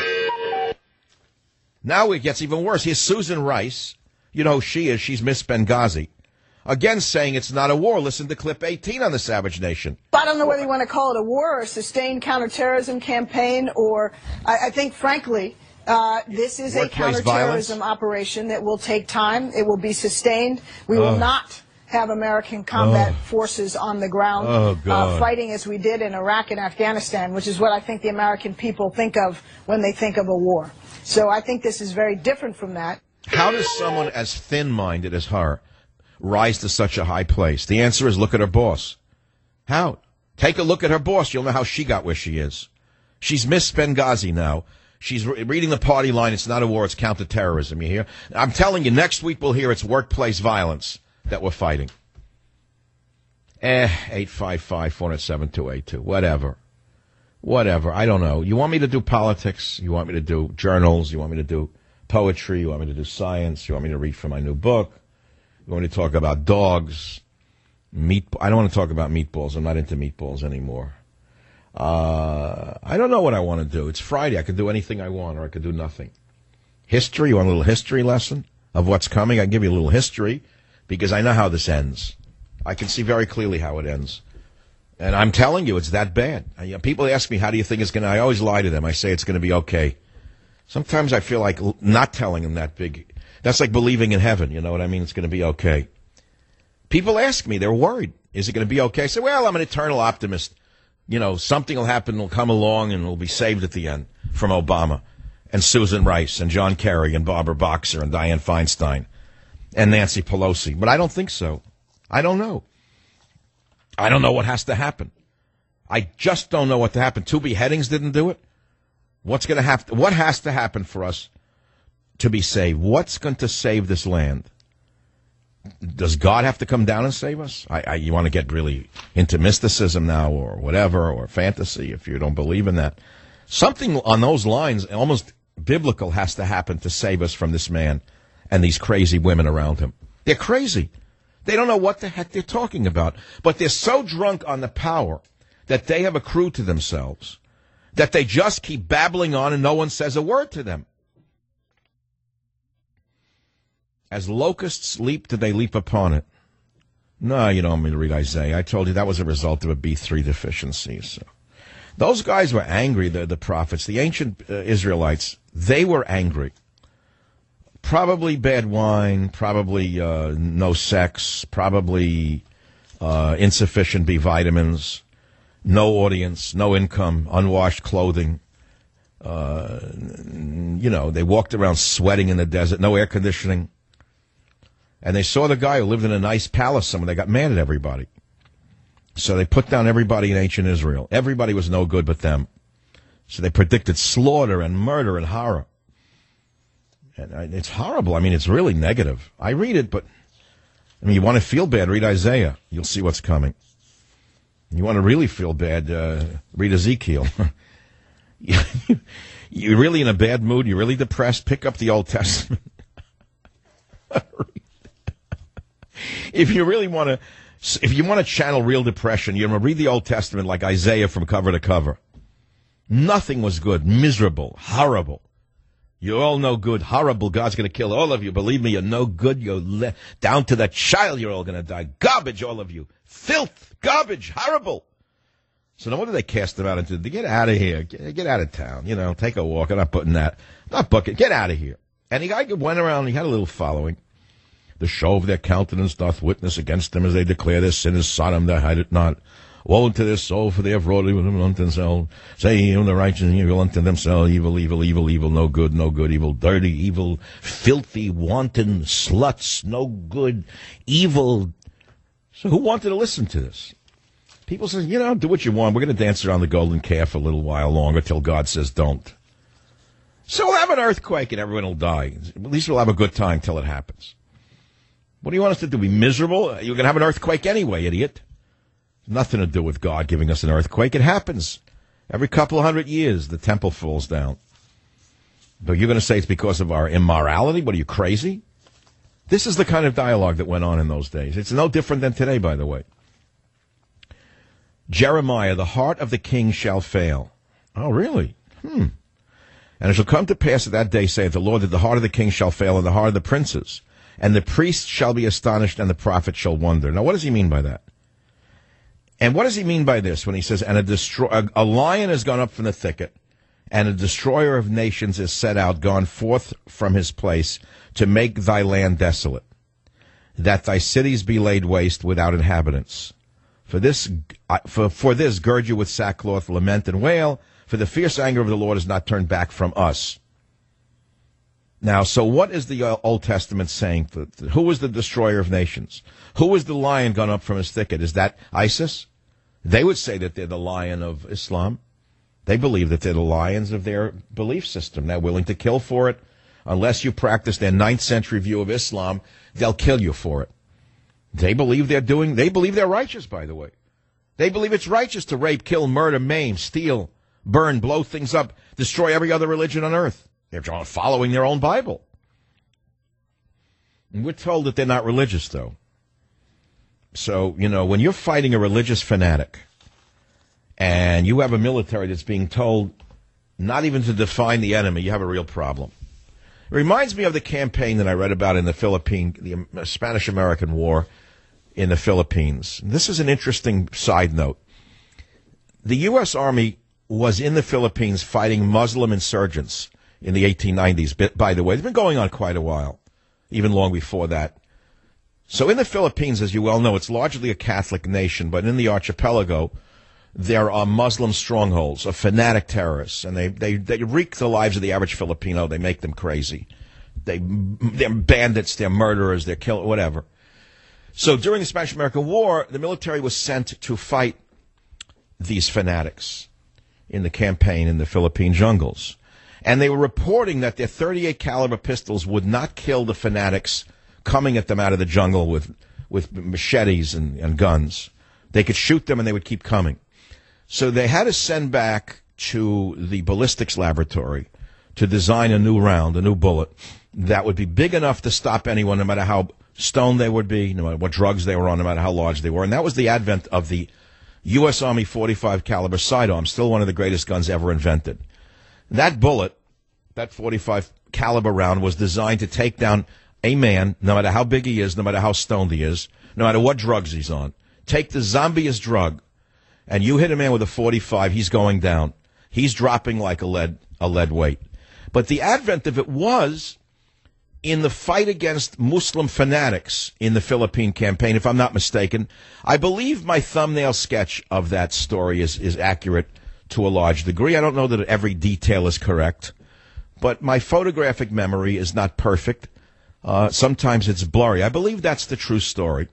Now it gets even worse. Here's Susan Rice. You know who she is. She's Miss Benghazi. Again, saying it's not a war. Listen to clip eighteen on the Savage Nation. I don't know whether you want to call it a war or a sustained counterterrorism campaign, or I, I think, frankly, uh, this is Workplace a counterterrorism violence. operation that will take time. It will be sustained. We will uh. not have American combat oh. forces on the ground oh, uh, fighting as we did in Iraq and Afghanistan, which is what I think the American people think of when they think of a war. So I think this is very different from that. How does someone as thin-minded as her rise to such a high place? The answer is look at her boss. How? Take a look at her boss. You'll know how she got where she is. She's Miss Benghazi now. She's re- reading the party line. It's not a war. It's counterterrorism. You hear? I'm telling you, next week we'll hear it's workplace violence that we're fighting. Eh, eight five five, four zero seven, two eight two. Whatever. Whatever. I don't know. You want me to do politics? You want me to do journals? You want me to do poetry? You want me to do science? You want me to read from my new book? You want me to talk about dogs? Meat? I don't want to talk about meatballs. I'm not into meatballs anymore. Uh, I don't know what I want to do. It's Friday. I could do anything I want, or I could do nothing. History? You want a little history lesson of what's coming? I can give you a little history, because I know how this ends. I can see very clearly how it ends. And I'm telling you, it's that bad. I, people ask me, how do you think it's going to... I always lie to them. I say it's going to be okay. Sometimes I feel like not telling them that big... That's like believing in heaven, you know what I mean? It's going to be okay. People ask me, they're worried. Is it going to be okay? I say, well, I'm an eternal optimist. You know, something will happen, will come along, and we'll be saved at the end from Obama and Susan Rice and John Kerry and Barbara Boxer and Dianne Feinstein and Nancy Pelosi. But I don't think so. I don't know. I don't know what has to happen. I just don't know what to happen. Two beheadings didn't do it. What's going to have to, what has to happen for us to be saved? What's going to save this land? does God have to come down and save us? I, I, you want to get really into mysticism now or whatever, or fantasy if you don't believe in that. Something on those lines, almost biblical, has to happen to save us from this man and these crazy women around him. They're crazy. They don't know what the heck they're talking about. But they're so drunk on the power that they have accrued to themselves that they just keep babbling on and no one says a word to them. As locusts leap, do they leap upon it? No, you don't want me to read Isaiah. I told you that was a result of a B three deficiency. So those guys were angry, the, the prophets, the ancient uh, Israelites. They were angry. Probably bad wine, probably uh, no sex, probably uh, insufficient B vitamins, no audience, no income, unwashed clothing. Uh, you know, they walked around sweating in the desert, no air conditioning. And they saw the guy who lived in a nice palace somewhere. They got mad at everybody. So they put down everybody in ancient Israel. Everybody was no good but them. So they predicted slaughter and murder and horror. And it's horrible. I mean, it's really negative. I read it, but, I mean, you want to feel bad, read Isaiah. You'll see what's coming. You want to really feel bad, uh, read Ezekiel. You're really in a bad mood, you're really depressed, pick up the Old Testament. If you really want to, if you want to channel real depression, you know, read the Old Testament like Isaiah from cover to cover. Nothing was good, miserable, horrible. You're all no good, horrible. God's going to kill all of you. Believe me, you're no good. You're le- down to that child. You're all going to die. Garbage, all of you. Filth, garbage, horrible. So then what do they cast them out into? Get out of here. Get, get out of town. You know, take a walk. I'm not putting that. Not booking. Get out of here. And the guy went around. He had a little following. The show of their countenance doth witness against them as they declare their sin is Sodom, they hide it not. Woe unto their soul, for they have wrought evil unto themselves. Say even the righteous evil unto themselves, evil, evil, evil, evil, no good, no good, evil, dirty, evil, filthy, wanton, sluts, no good, evil. So who wanted to listen to this? People say, you know, do what you want. We're going to dance around the golden calf a little while longer till God says don't. So we'll have an earthquake and everyone will die. At least we'll have a good time till it happens. What do you want us to do? Be miserable? You're going to have an earthquake anyway, idiot. Nothing to do with God giving us an earthquake. It happens. Every couple of hundred years, the temple falls down. But you're going to say it's because of our immorality? What, are you crazy? This is the kind of dialogue that went on in those days. It's no different than today, by the way. Jeremiah, the heart of the king shall fail. Oh, really? Hmm. And it shall come to pass at that day, saith the Lord, that the heart of the king shall fail, and the heart of the princes. And the priest shall be astonished, and the prophet shall wonder. Now, what does he mean by that? And what does he mean by this when he says, and a, destroy- a, a lion has gone up from the thicket, and a destroyer of nations is set out, gone forth from his place, to make thy land desolate, that thy cities be laid waste without inhabitants. For this, for, for this gird you with sackcloth, lament and wail, for the fierce anger of the Lord is not turned back from us. Now, so what is the Old Testament saying? Who was the destroyer of nations? Who was the lion gone up from his thicket? Is that ISIS? They would say that they're the lion of Islam. They believe that they're the lions of their belief system. They're willing to kill for it. Unless you practice their ninth century view of Islam, they'll kill you for it. They believe they're doing, they believe they're righteous, by the way. They believe it's righteous to rape, kill, murder, maim, steal, burn, blow things up, destroy every other religion on earth. They're following their own Bible. And we're told that they're not religious, though. So, you know, when you're fighting a religious fanatic and you have a military that's being told not even to define the enemy, you have a real problem. It reminds me of the campaign that I read about in the Philippine, the Spanish-American War in the Philippines. This is an interesting side note. The U S Army was in the Philippines fighting Muslim insurgents in the eighteen nineties, by the way. It's been going on quite a while, even long before that. So in the Philippines, as you well know, it's largely a Catholic nation, but in the archipelago, there are Muslim strongholds of fanatic terrorists, and they, they, they wreak the lives of the average Filipino. They make them crazy. They, they're bandits, they're murderers, they're kill, whatever. So during the Spanish-American War, the military was sent to fight these fanatics in the campaign in the Philippine jungles. And they were reporting that their thirty-eight caliber pistols would not kill the fanatics coming at them out of the jungle with with machetes and, and guns. They could shoot them, and they would keep coming. So they had to send back to the ballistics laboratory to design a new round, a new bullet, that would be big enough to stop anyone, no matter how stoned they would be, no matter what drugs they were on, no matter how large they were. And that was the advent of the U S Army forty-five caliber sidearm, still one of the greatest guns ever invented. That bullet, that forty-five caliber round, was designed to take down a man, no matter how big he is, no matter how stoned he is, no matter what drugs he's on. Take the zombiest drug, and you hit a man with a forty-five, he's going down. He's dropping like a lead, a lead weight. But the advent of it was in the fight against Muslim fanatics in the Philippine campaign, if I'm not mistaken. I believe my thumbnail sketch of that story is, is accurate to a large degree. I don't know that every detail is correct, but my photographic memory is not perfect. Uh, sometimes it's blurry. I believe that's the true story.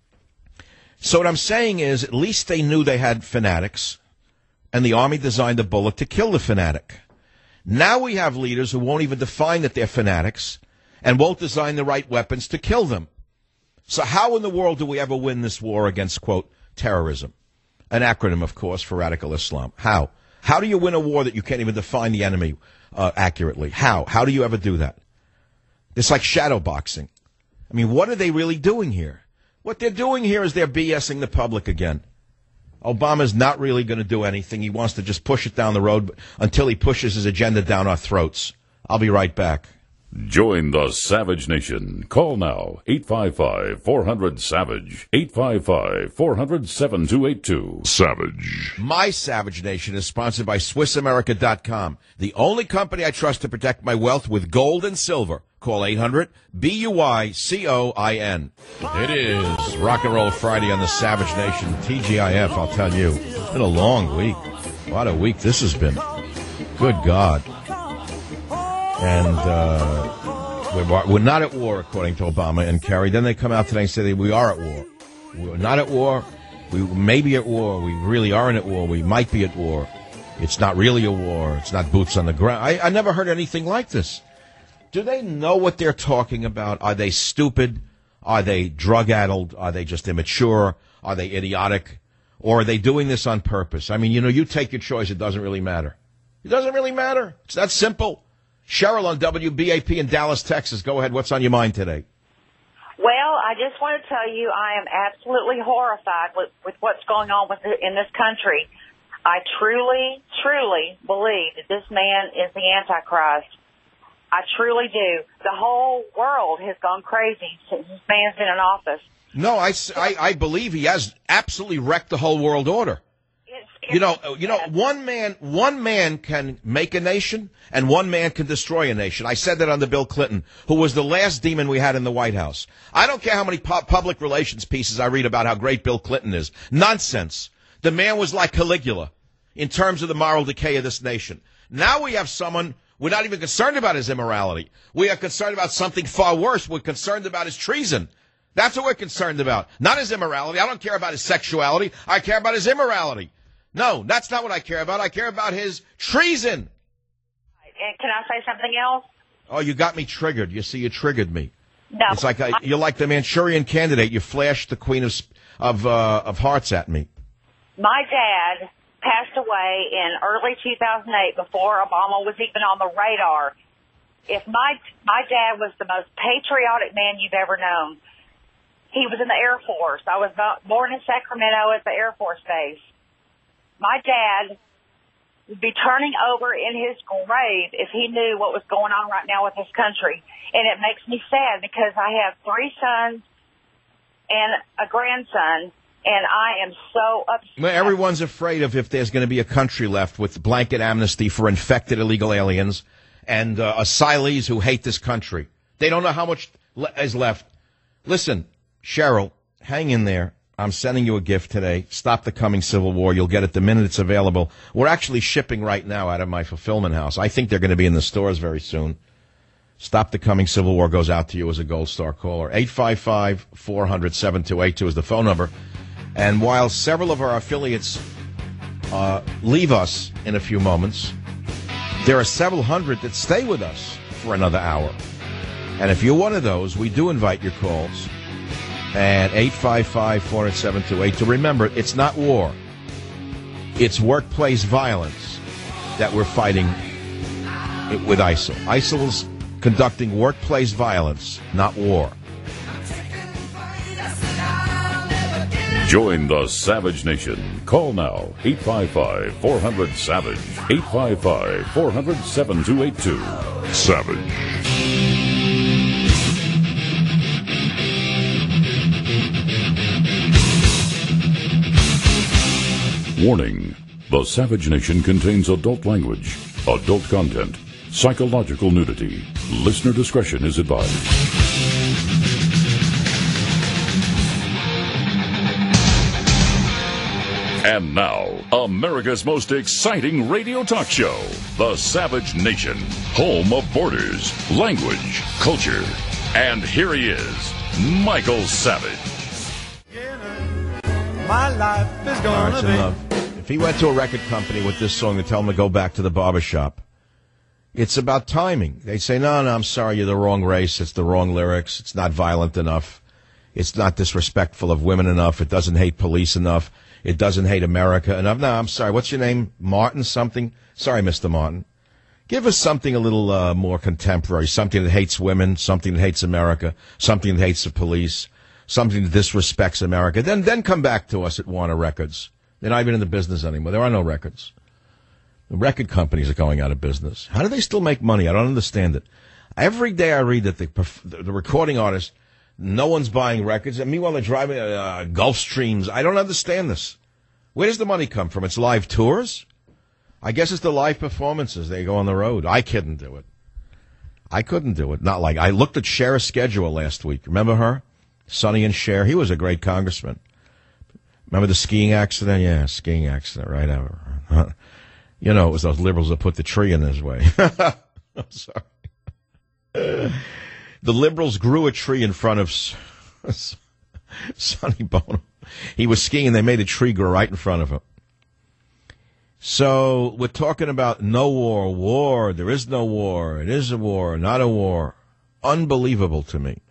So what I'm saying is, at least they knew they had fanatics, and the Army designed a bullet to kill the fanatic. Now we have leaders who won't even define that they're fanatics and won't design the right weapons to kill them. So how in the world do we ever win this war against, quote, terrorism? An acronym, of course, for radical Islam. How? How do you win a war that you can't even define the enemy uh, accurately? How? How do you ever do that? It's like shadow boxing. I mean, what are they really doing here? What they're doing here is they're BSing the public again. Obama's not really going to do anything. He wants to just push it down the road until he pushes his agenda down our throats. I'll be right back. Join the Savage Nation. Call now, eight five five, four hundred, SAVAGE, eight five five, four hundred, seven two eight two. Savage. My Savage Nation is sponsored by Swiss America dot com, the only company I trust to protect my wealth with gold and silver. Call eight hundred, B U Y C O I N. It is Rock and Roll Friday on the Savage Nation. T G I F, I'll tell you. It's been a long week. What a week this has been. Good God. And uh, we're, we're not at war, according to Obama and Kerry. Then they come out today and say that we are at war. We're not at war. We may be at war. We really aren't at war. We might be at war. It's not really a war. It's not boots on the ground. I, I never heard anything like this. Do they know what they're talking about? Are they stupid? Are they drug-addled? Are they just immature? Are they idiotic? Or are they doing this on purpose? I mean, you know, you take your choice. It doesn't really matter. It doesn't really matter. It's that simple. Cheryl on W B A P in Dallas, Texas. Go ahead. What's on your mind today? Well, I just want to tell you I am absolutely horrified with, with what's going on with the, in this country. I truly, truly believe that this man is the Antichrist. I truly do. The whole world has gone crazy since this man's been in office. No, I, I, I believe he has absolutely wrecked the whole world order. It's, it's, you know, you know, one man, one man can make a nation, and one man can destroy a nation. I said that under Bill Clinton, who was the last demon we had in the White House. I don't care how many pu- public relations pieces I read about how great Bill Clinton is. Nonsense. The man was like Caligula in terms of the moral decay of this nation. Now we have someone. We're not even concerned about his immorality. We are concerned about something far worse. We're concerned about his treason. That's what we're concerned about. Not his immorality. I don't care about his sexuality. I care about his immorality. No, that's not what I care about. I care about his treason. And can I say something else? Oh, you got me triggered. You see, you triggered me. No. It's like I, you're like the Manchurian Candidate. You flashed the Queen of of, uh, of Hearts at me. My dad passed away in early two thousand eight before Obama was even on the radar. If my my dad was the most patriotic man you've ever known. He was in the Air Force. I was born in Sacramento at the Air Force Base. My dad would be turning over in his grave if he knew what was going on right now with this country. And it makes me sad because I have three sons and a grandson. And I am so upset. Well, everyone's afraid of if there's going to be a country left with blanket amnesty for infected illegal aliens and uh, asylees who hate this country. They don't know how much le- is left. Listen, Cheryl, hang in there. I'm sending you a gift today. Stop the Coming Civil War. You'll get it the minute it's available. We're actually shipping right now out of my fulfillment house. I think they're going to be in the stores very soon. Stop the Coming Civil War goes out to you as a Gold Star caller. eight five five, four hundred, seven two eight two is the phone number. And while several of our affiliates uh, leave us in a few moments, there are several hundred that stay with us for another hour. And if you're one of those, we do invite your calls at eight five five, four zero seven, two eight. To remember, it's not war. It's workplace violence that we're fighting with ISIL. ISIL is conducting workplace violence, not war. Join the Savage Nation. Call now, eight five five, four hundred, SAVAGE, eight five five, four hundred, seven two eight two. Savage. Warning. The Savage Nation contains adult language, adult content, psychological nudity. Listener discretion is advised. And now, America's most exciting radio talk show, The Savage Nation, home of borders, language, culture. And here he is, Michael Savage. My life is gonna right, be. Enough. If he went to a record company with this song and tell him to go back to the barbershop, it's about timing. They say, no, no, I'm sorry, you're the wrong race. It's the wrong lyrics. It's not violent enough. It's not disrespectful of women enough. It doesn't hate police enough. It doesn't hate America enough. No, I'm sorry. What's your name? Martin something? Sorry, Mister Martin. Give us something a little uh, more contemporary, something that hates women, something that hates America, something that hates the police, something that disrespects America. Then then come back to us at Warner Records. They're not even in the business anymore. There are no records. The record companies are going out of business. How do they still make money? I don't understand it. Every day I read that the, the recording artists, no one's buying records, and meanwhile they're driving uh, Gulfstreams. I don't understand this. Where does the money come from? It's live tours? I guess it's the live performances. They go on the road. I couldn't do it. I couldn't do it. Not like I looked at Cher's schedule last week. Remember her? Sonny and Cher. He was a great congressman. Remember the skiing accident? Yeah, skiing accident, right? Over. You know, it was those liberals that put the tree in his way. I'm sorry. The liberals grew a tree in front of Sonny Bono. He was skiing, and they made a tree grow right in front of him. So we're talking about no war, war, there is no war, it is a war, not a war. Unbelievable to me.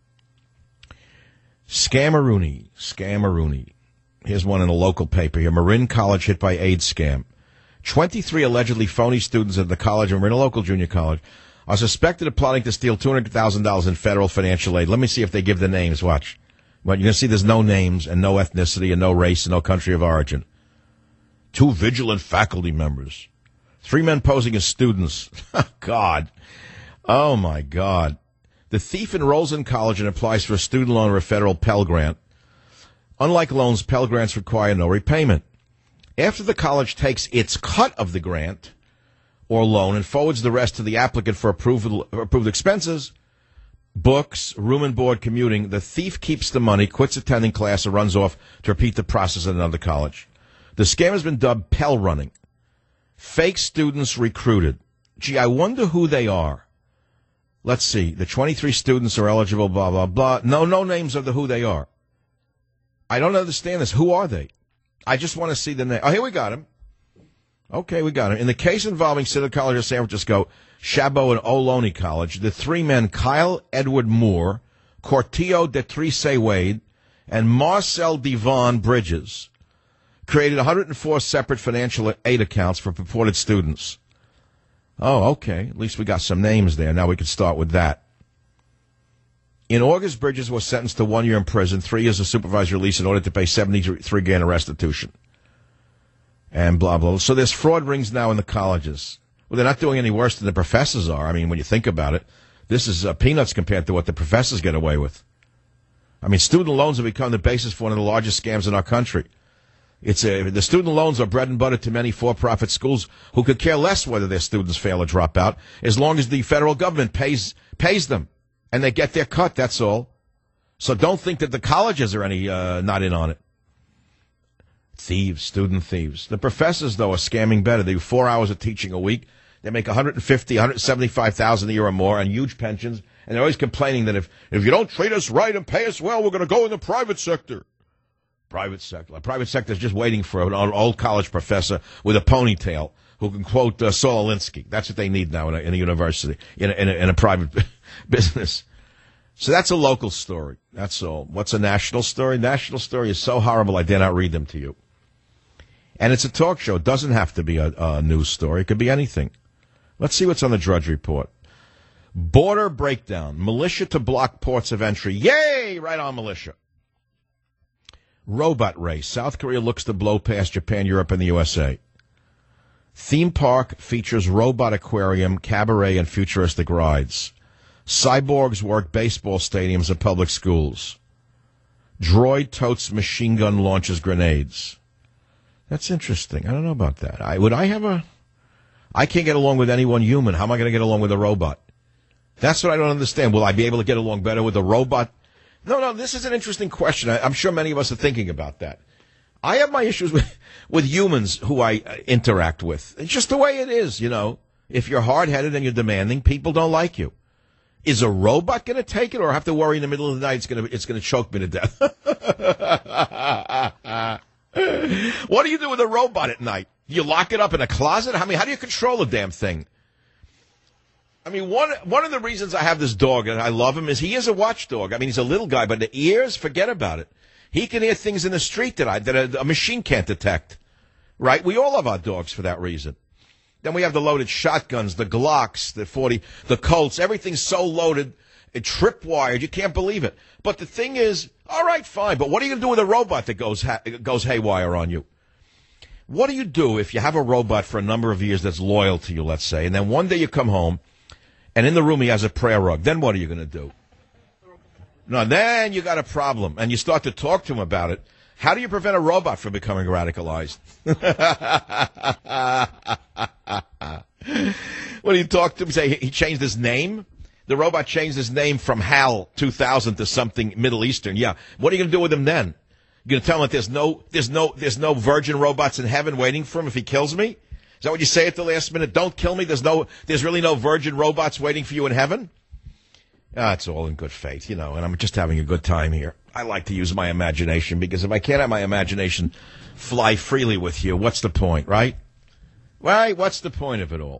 Scammeroonie, Scammeroonie. Here's one in a local paper here. Marin College hit by AIDS scam. twenty-three allegedly phony students at the college, Marin, a local junior college, are suspected of plotting to steal two hundred thousand dollars in federal financial aid. Let me see if they give the names. Watch. Well, you're going to see there's no names and no ethnicity and no race and no country of origin. Two vigilant faculty members. Three men posing as students. God. Oh, my God. The thief enrolls in college and applies for a student loan or a federal Pell Grant. Unlike loans, Pell Grants require no repayment. After the college takes its cut of the grant or loan and forwards the rest to the applicant for approval, approved expenses, books, room and board, commuting, the thief keeps the money, quits attending class, or runs off to repeat the process at another college. The scam has been dubbed Pell Running. Fake students recruited. Gee, I wonder who they are. Let's see. The twenty-three students are eligible, blah, blah, blah. No, no names of the who they are. I don't understand this. Who are they? I just want to see the name. Oh, here we got him. Okay, we got him. In the case involving City College of San Francisco, Chabot and Ohlone College, the three men, Kyle Edward Moore, Cortillo Detrice Wade, and Marcel Devon Bridges, created one hundred four separate financial aid accounts for purported students. Oh, okay. At least we got some names there. Now we can start with that. In August, Bridges was sentenced to one year in prison, three years of supervised release in order to pay seventy-three grand in restitution. And blah, blah. So there's fraud rings now in the colleges. Well, they're not doing any worse than the professors are. I mean, when you think about it, this is uh, peanuts compared to what the professors get away with. I mean, student loans have become the basis for one of the largest scams in our country. It's a, the student loans are bread and butter to many for-profit schools who could care less whether their students fail or drop out, as long as the federal government pays pays them and they get their cut. That's all. So don't think that the colleges are any uh, not in on it. Thieves, student thieves. The professors, though, are scamming better. They do four hours of teaching a week. They make one hundred fifty thousand dollars, one hundred seventy-five thousand dollars a year or more on huge pensions, and they're always complaining that if if you don't treat us right and pay us well, we're going to go in the private sector. Private sector. The private sector is just waiting for an old college professor with a ponytail who can quote uh, Saul Alinsky. That's what they need now in a, in a university, in a, in a, in a private business. So that's a local story. That's all. What's a national story? National story is so horrible I dare not read them to you. And it's a talk show. It doesn't have to be a, a news story. It could be anything. Let's see what's on the Drudge Report. Border breakdown. Militia to block ports of entry. Yay! Right on, militia. Robot race. South Korea looks to blow past Japan, Europe, and the U S A. Theme park features robot aquarium, cabaret, and futuristic rides. Cyborgs work baseball stadiums and public schools. Droid totes machine gun launches grenades. That's interesting. I don't know about that. I would I have a... I can't get along with anyone human. How am I going to get along with a robot? That's what I don't understand. Will I be able to get along better with a robot? No, no, this is an interesting question. I, I'm sure many of us are thinking about that. I have my issues with, with humans who I uh, interact with. It's just the way it is, you know. If you're hard-headed and you're demanding, people don't like you. Is a robot going to take it, or have to worry in the middle of the night it's going to it's going to choke me to death? What do you do with a robot at night? You lock it up in a closet? I mean, how do you control the damn thing? I mean, one one of the reasons I have this dog and I love him is he is a watchdog. I mean, he's a little guy, but the ears, forget about it. He can hear things in the street that I that a, a machine can't detect. Right? We all have our dogs for that reason. Then we have the loaded shotguns, the Glocks, the forty, the Colts. Everything's so loaded, tripwired, you can't believe it. But the thing is, all right, fine. But what are you going to do with a robot that goes ha- goes haywire on you? What do you do if you have a robot for a number of years that's loyal to you, let's say, and then one day you come home, and in the room he has a prayer rug? Then what are you going to do? No, then you got a problem, and you start to talk to him about it. How do you prevent a robot from becoming radicalized? When you talk to him, say he changed his name? The robot changed his name from Hal two thousand to something Middle Eastern. Yeah. What are you going to do with him then? You're going to tell him that there's no, there's no, there's no virgin robots in heaven waiting for him if he kills me? Is that what you say at the last minute? Don't kill me. There's no, there's really no virgin robots waiting for you in heaven? Ah, it's all in good faith, you know, and I'm just having a good time here. I like to use my imagination, because if I can't have my imagination fly freely with you, what's the point, right? Right? What's the point of it all?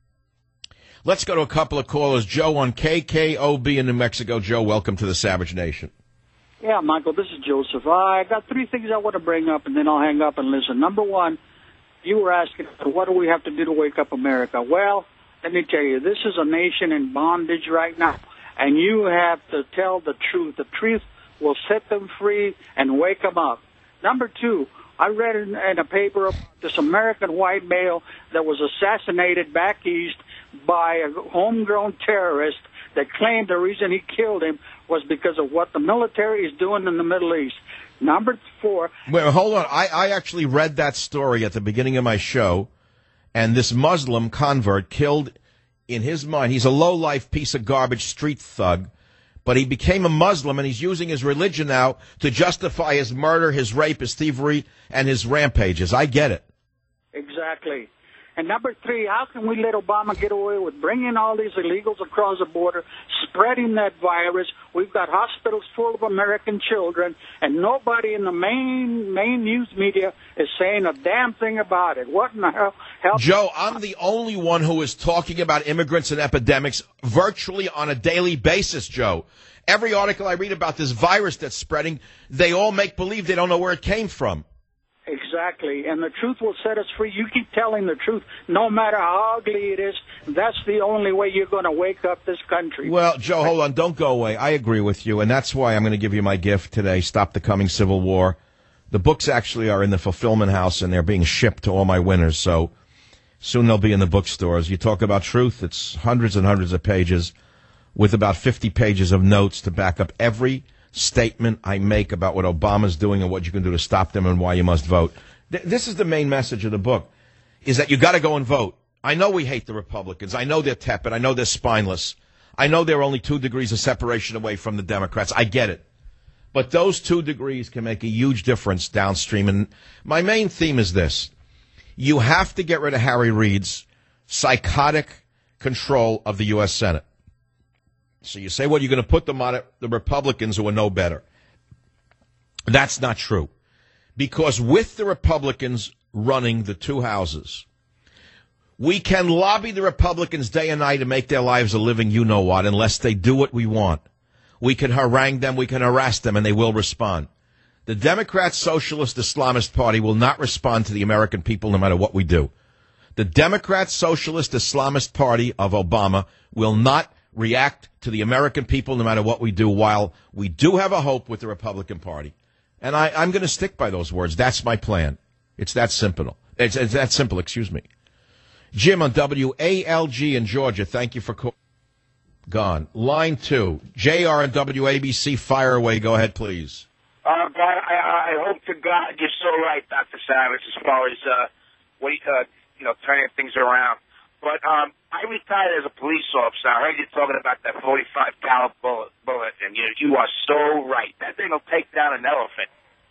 Let's go to a couple of callers. Joe on K K O B in New Mexico. Joe, welcome to the Savage Nation. Yeah, Michael, this is Joseph. I got three things I want to bring up, and then I'll hang up and listen. Number one, you were asking, what do we have to do to wake up America? Well, let me tell you, this is a nation in bondage right now, and you have to tell the truth. The truth will set them free and wake them up. Number two, I read in, in a paper about this American white male that was assassinated back east by a homegrown terrorist that claimed the reason he killed him was because of what the military is doing in the Middle East. Number four. Wait, hold on. I, I actually read that story at the beginning of my show, and this Muslim convert killed, in his mind, he's a low-life piece of garbage street thug, but he became a Muslim, and he's using his religion now to justify his murder, his rape, his thievery, and his rampages. I get it. Exactly. And number three, how can we let Obama get away with bringing all these illegals across the border, spreading that virus? We've got hospitals full of American children, and nobody in the main main news media is saying a damn thing about it. What in the hell? hell? Joe, I'm the only one who is talking about immigrants and epidemics virtually on a daily basis, Joe. Every article I read about this virus that's spreading, they all make believe they don't know where it came from. Exactly, and the truth will set us free. You keep telling the truth, no matter how ugly it is. That's the only way you're going to wake up this country. Well, Joe, hold on. Don't go away. I agree with you, and that's why I'm going to give you my gift today, Stop the Coming Civil War. The books actually are in the fulfillment house, and they're being shipped to all my winners, so soon they'll be in the bookstores. You talk about truth, it's hundreds and hundreds of pages with about fifty pages of notes to back up every statement I make about what Obama's doing and what you can do to stop them and why you must vote. Th- this is the main message of the book, is that you got to go and vote. I know we hate the Republicans. I know they're tepid. I know they're spineless. I know they're only two degrees of separation away from the Democrats. I get it. But those two degrees can make a huge difference downstream. And my main theme is this. You have to get rid of Harry Reid's psychotic control of the U S Senate. So you say, well, you're going to put them on it, the Republicans who are no better. That's not true. Because with the Republicans running the two houses, we can lobby the Republicans day and night to make their lives a living you-know-what unless they do what we want. We can harangue them, we can harass them, and they will respond. The Democrat Socialist Islamist Party will not respond to the American people no matter what we do. The Democrat Socialist Islamist Party of Obama will not react to the American people no matter what we do, while we do have a hope with the Republican Party. And I, I'm going to stick by those words. That's my plan. It's that simple. It's, it's that simple, excuse me. Jim on W A L G in Georgia, thank you for calling. Gone. Line two. J R and W A B C, fire away. Go ahead, please. Uh, God, I, I hope to God you're so right, Doctor Savage, as far as, uh, wait, uh, you know, turning things around. But um, I retired as a police officer. I heard you talking about that forty-five caliber bullet, bullet, and you, you are so right. That thing will take down an elephant.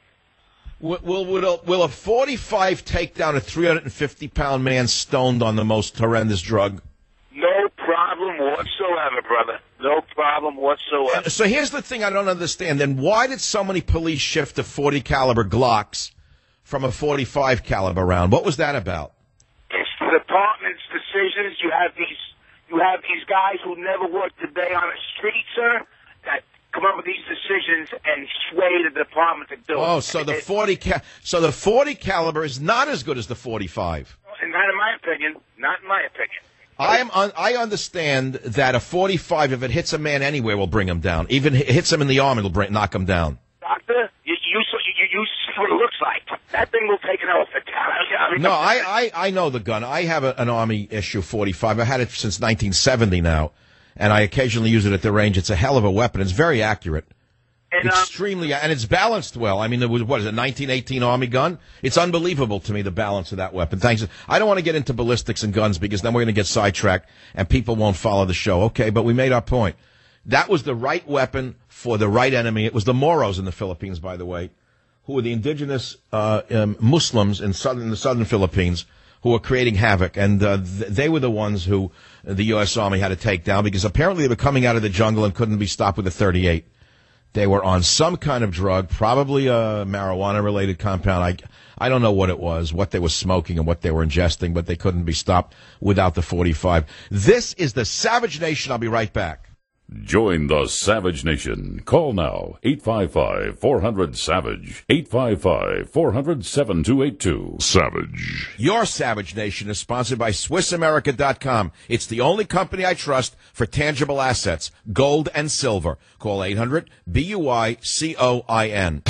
Will, will, will, a, will a forty-five take down a three hundred fifty pound man stoned on the most horrendous drug? No problem whatsoever, brother. No problem whatsoever. So here's the thing I don't understand. Then why did so many police shift to forty caliber Glocks from a forty-five caliber round? What was that about? It's the department's decisions. You have these, you have these guys who never worked a day on the street, sir, that come up with these decisions and sway the department to do it. Oh, so the forty ca- so the forty caliber is not as good as the forty-five. And not in my opinion. Not in my opinion. I am. Un- I understand that a forty-five, if it hits a man anywhere, will bring him down. Even if it hits him in the arm, it'll bring, knock him down. Doctor, you, you, you, you see what it looks like. That thing will take an elephant down. I mean, no, I, I, I know the gun. I have a, an Army issue forty-five. I've had it since nineteen seventy now, and I occasionally use it at the range. It's a hell of a weapon. It's very accurate. And, um, Extremely, and it's balanced well. I mean, it was, what is it, nineteen eighteen Army gun? It's unbelievable to me, the balance of that weapon. Thanks. I don't want to get into ballistics and guns because then we're going to get sidetracked and people won't follow the show. Okay, but we made our point. That was the right weapon for the right enemy. It was the Moros in the Philippines, by the way, who were the indigenous uh, um, Muslims in southern, in the southern Philippines who were creating havoc. And uh, th- they were the ones who the U S Army had to take down because apparently they were coming out of the jungle and couldn't be stopped with a thirty-eight. They were on some kind of drug, probably a marijuana-related compound. I, I don't know what it was, what they were smoking and what they were ingesting, but they couldn't be stopped without the forty-five. This is the Savage Nation. I'll be right back. Join the Savage Nation. Call now, eight five five, four hundred, SAVAGE, eight five five, four hundred, seven two eight two. Savage. Your Savage Nation is sponsored by Swiss America dot com. It's the only company I trust for tangible assets, gold and silver. Call eight hundred, B U I C O I N.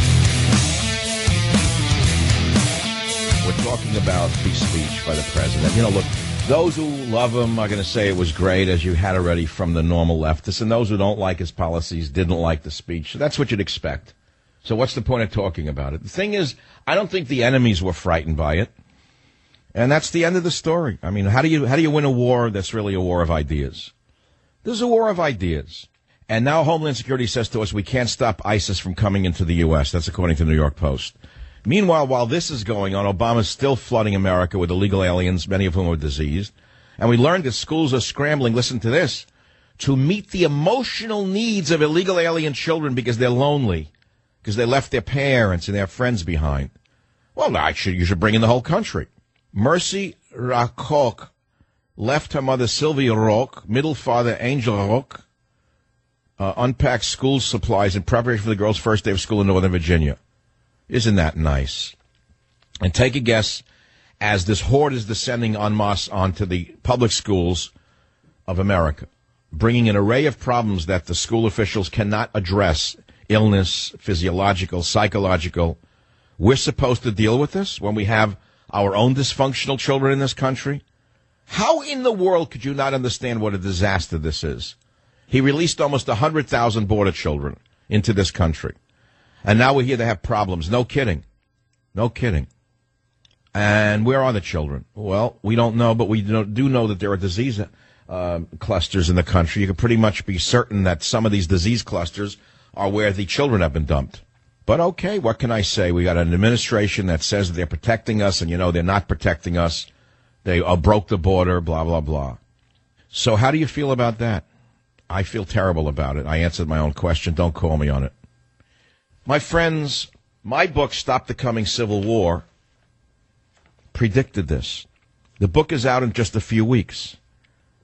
We're talking about free speech by the president. You know, look, those who love him are going to say it was great, as you had already from the normal leftists, and those who don't like his policies didn't like the speech. So that's what you'd expect. So what's the point of talking about it? The thing is, I don't think the enemies were frightened by it, and that's the end of the story. I mean, how do you how do you win a war that's really a war of ideas? This is a war of ideas. And now Homeland Security says to us we can't stop ISIS from coming into the U S. That's according to the New York Post. Meanwhile, while this is going on, Obama's still flooding America with illegal aliens, many of whom are diseased. And we learned that schools are scrambling, listen to this, to meet the emotional needs of illegal alien children because they're lonely, because they left their parents and their friends behind. Well, actually, you should bring in the whole country. Mercy Rakok left her mother, Sylvia Roque, middle father, Angel Roque, uh, unpacked school supplies in preparation for the girls' first day of school in Northern Virginia. Isn't that nice? And take a guess as this horde is descending en masse onto the public schools of America, bringing an array of problems that the school officials cannot address, illness, physiological, psychological. We're supposed to deal with this when we have our own dysfunctional children in this country? How in the world could you not understand what a disaster this is? He released almost one hundred thousand border children into this country. And now we're here to have problems. No kidding. No kidding. And where are the children? Well, we don't know, but we do know that there are disease uh, clusters in the country. You can pretty much be certain that some of these disease clusters are where the children have been dumped. But okay, what can I say? We got an administration that says that they're protecting us, and you know they're not protecting us. They uh, broke the border, blah, blah, blah. So how do you feel about that? I feel terrible about it. I answered my own question. Don't call me on it. My friends, my book, Stop the Coming Civil War, predicted this. The book is out in just a few weeks.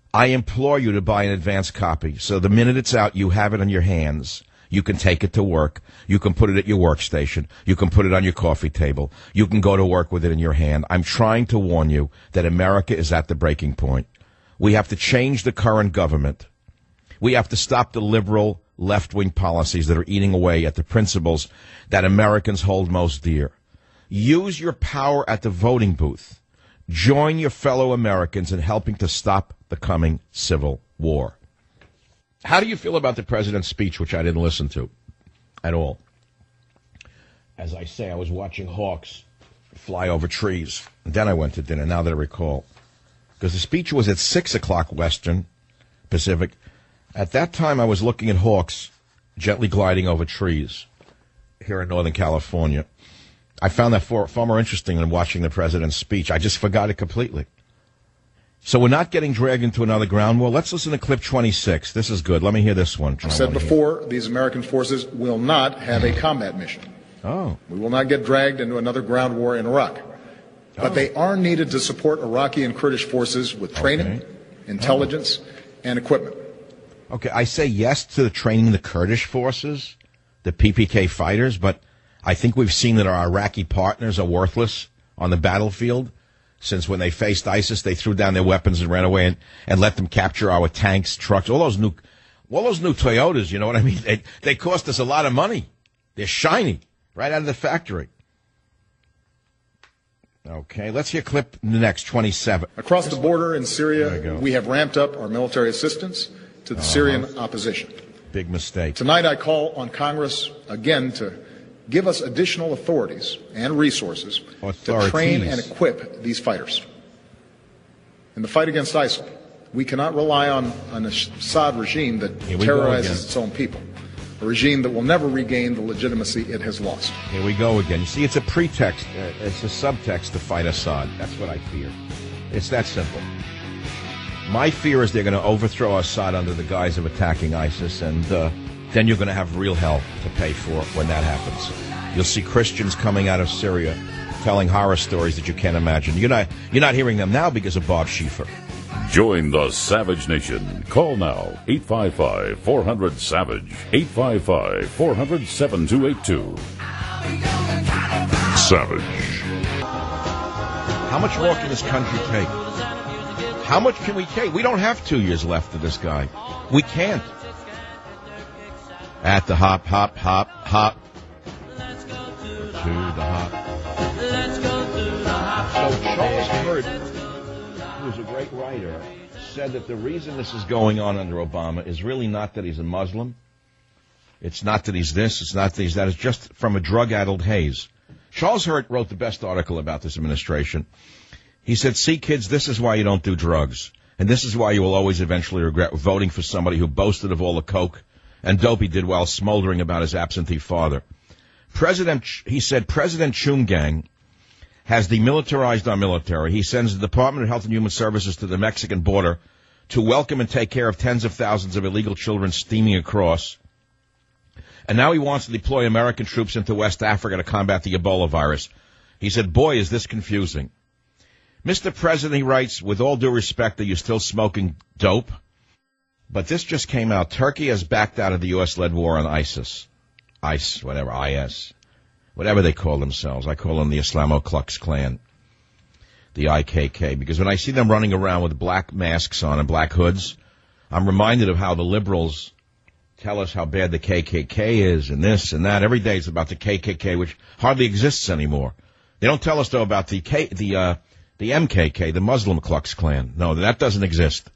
I implore you to buy an advance copy. So the minute it's out, you have it in your hands. You can take it to work. You can put it at your workstation. You can put it on your coffee table. You can go to work with it in your hand. I'm trying to warn you that America is at the breaking point. We have to change the current government. We have to stop the liberal left-wing policies that are eating away at the principles that Americans hold most dear. Use your power at the voting booth. Join your fellow Americans in helping to stop the coming civil war. How do you feel about the president's speech, which I didn't listen to at all? As I say, I was watching hawks fly over trees. And then I went to dinner, now that I recall. Because the speech was at six o'clock Western Pacific. At that time, I was looking at hawks gently gliding over trees here in Northern California. I found that far, far more interesting than watching the president's speech. I just forgot it completely. So we're not getting dragged into another ground war. Let's listen to clip twenty-six. This is good. Let me hear this one. I said before, these American forces will not have a combat mission. Oh. We will not get dragged into another ground war in Iraq. But oh. they are needed to support Iraqi and Kurdish forces with training, okay. intelligence, oh. and equipment. Okay, I say yes to the training the Kurdish forces, the P P K fighters, but I think we've seen that our Iraqi partners are worthless on the battlefield. Since when they faced ISIS, they threw down their weapons and ran away and, and let them capture our tanks, trucks, all those new, all those new Toyotas. You know what I mean? They, they cost us a lot of money. They're shiny right out of the factory. Okay, let's hear clip next, twenty-seven. Across the border in Syria, we have ramped up our military assistance to the uh-huh. Syrian opposition. Big mistake. Tonight I call on Congress again to give us additional authorities and resources authorities. to train and equip these fighters. In the fight against ISIL, we cannot rely on an Assad regime that terrorizes its own people, a regime that will never regain the legitimacy it has lost. Here we go again. You see, it's a pretext, uh, it's a subtext to fight Assad. That's what I fear. It's that simple. My fear is they're going to overthrow Assad under the guise of attacking ISIS, and uh, then you're going to have real hell to pay for when that happens. You'll see Christians coming out of Syria telling horror stories that you can't imagine. You're not, you're not hearing them now because of Bob Schieffer. Join the Savage Nation. Call now, eight five five, four hundred, SAVAGE, eight five five, four hundred, seven two eight two. Savage. How much more can this country take? How much can we take? We don't have two years left of this guy. We can't. At the hop, hop, hop, hop. To the hop. So Charles Hurt, who's a great writer, said that the reason this is going on under Obama is really not that he's a Muslim. It's not that he's this. It's not that he's that. It's just from a drug-addled haze. Charles Hurt wrote the best article about this administration. He said, see, kids, this is why you don't do drugs. And this is why you will always eventually regret voting for somebody who boasted of all the coke and dope he did while smoldering about his absentee father. President, he said, President Chumgang has demilitarized our military. He sends the Department of Health and Human Services to the Mexican border to welcome and take care of tens of thousands of illegal children steaming across. And now he wants to deploy American troops into West Africa to combat the Ebola virus. He said, boy, is this confusing. Mister President, he writes, with all due respect, are you still smoking dope? But this just came out. Turkey has backed out of the U S-led war on ISIS. ICE, whatever, I S. Whatever they call themselves. I call them the Islamo Klux Klan. The I K K. Because when I see them running around with black masks on and black hoods, I'm reminded of how the liberals tell us how bad the K K K is and this and that. Every day it's about the K K K, which hardly exists anymore. They don't tell us, though, about the K, the, uh, the M K K, the Muslim Klux Klan. No, that doesn't exist.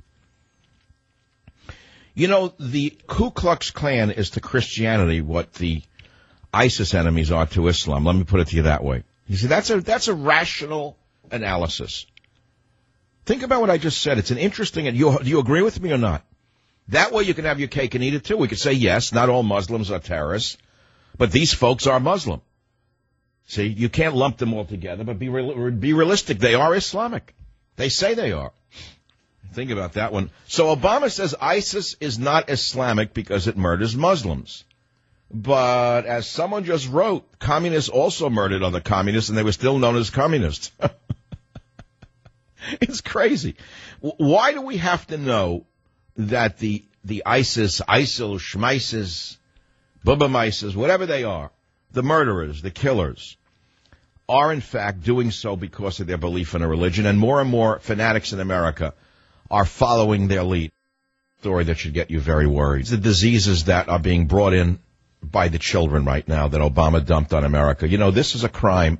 You know, the Ku Klux Klan is to Christianity what the ISIS enemies are to Islam. Let me put it to you that way. You see, that's a, that's a rational analysis. Think about what I just said. It's an interesting, and you, do you agree with me or not? That way you can have your cake and eat it too. We could say, yes, not all Muslims are terrorists, but these folks are Muslim. See, you can't lump them all together, but be real, be realistic. They are Islamic. They say they are. Think about that one. So Obama says ISIS is not Islamic because it murders Muslims. But as someone just wrote, communists also murdered other communists, and they were still known as communists. It's crazy. Why do we have to know that the the ISIS, ISIL, Schmeises, Bubameises, whatever they are, the murderers, the killers, are in fact doing so because of their belief in a religion, and more and more fanatics in America are following their lead? Story that should get you very worried. The diseases that are being brought in by the children right now that Obama dumped on America. You know, this is a crime.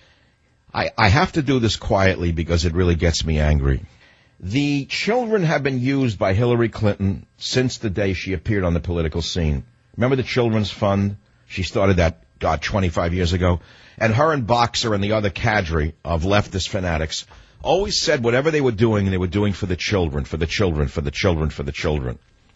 I, I have to do this quietly because it really gets me angry. The children have been used by Hillary Clinton since the day she appeared on the political scene. Remember the Children's Fund? She started that, God, twenty-five years ago. And her and Boxer and the other cadre of leftist fanatics always said whatever they were doing, they were doing for the children, for the children, for the children, for the children.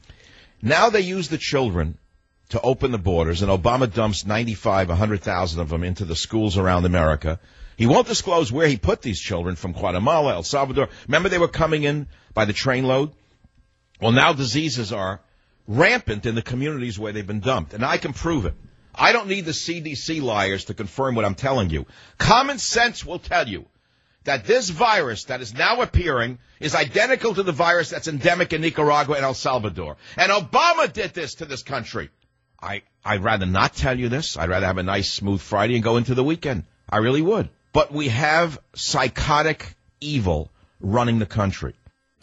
Now they use the children to open the borders, and Obama dumps ninety-five, one hundred thousand of them into the schools around America. He won't disclose where he put these children from Guatemala, El Salvador. Remember they were coming in by the trainload? Well, now diseases are rampant in the communities where they've been dumped, and I can prove it. I don't need the C D C liars to confirm what I'm telling you. Common sense will tell you that this virus that is now appearing is identical to the virus that's endemic in Nicaragua and El Salvador. And Obama did this to this country. I, I'd rather not tell you this. I'd rather have a nice, smooth Friday and go into the weekend. I really would. But we have psychotic evil running the country.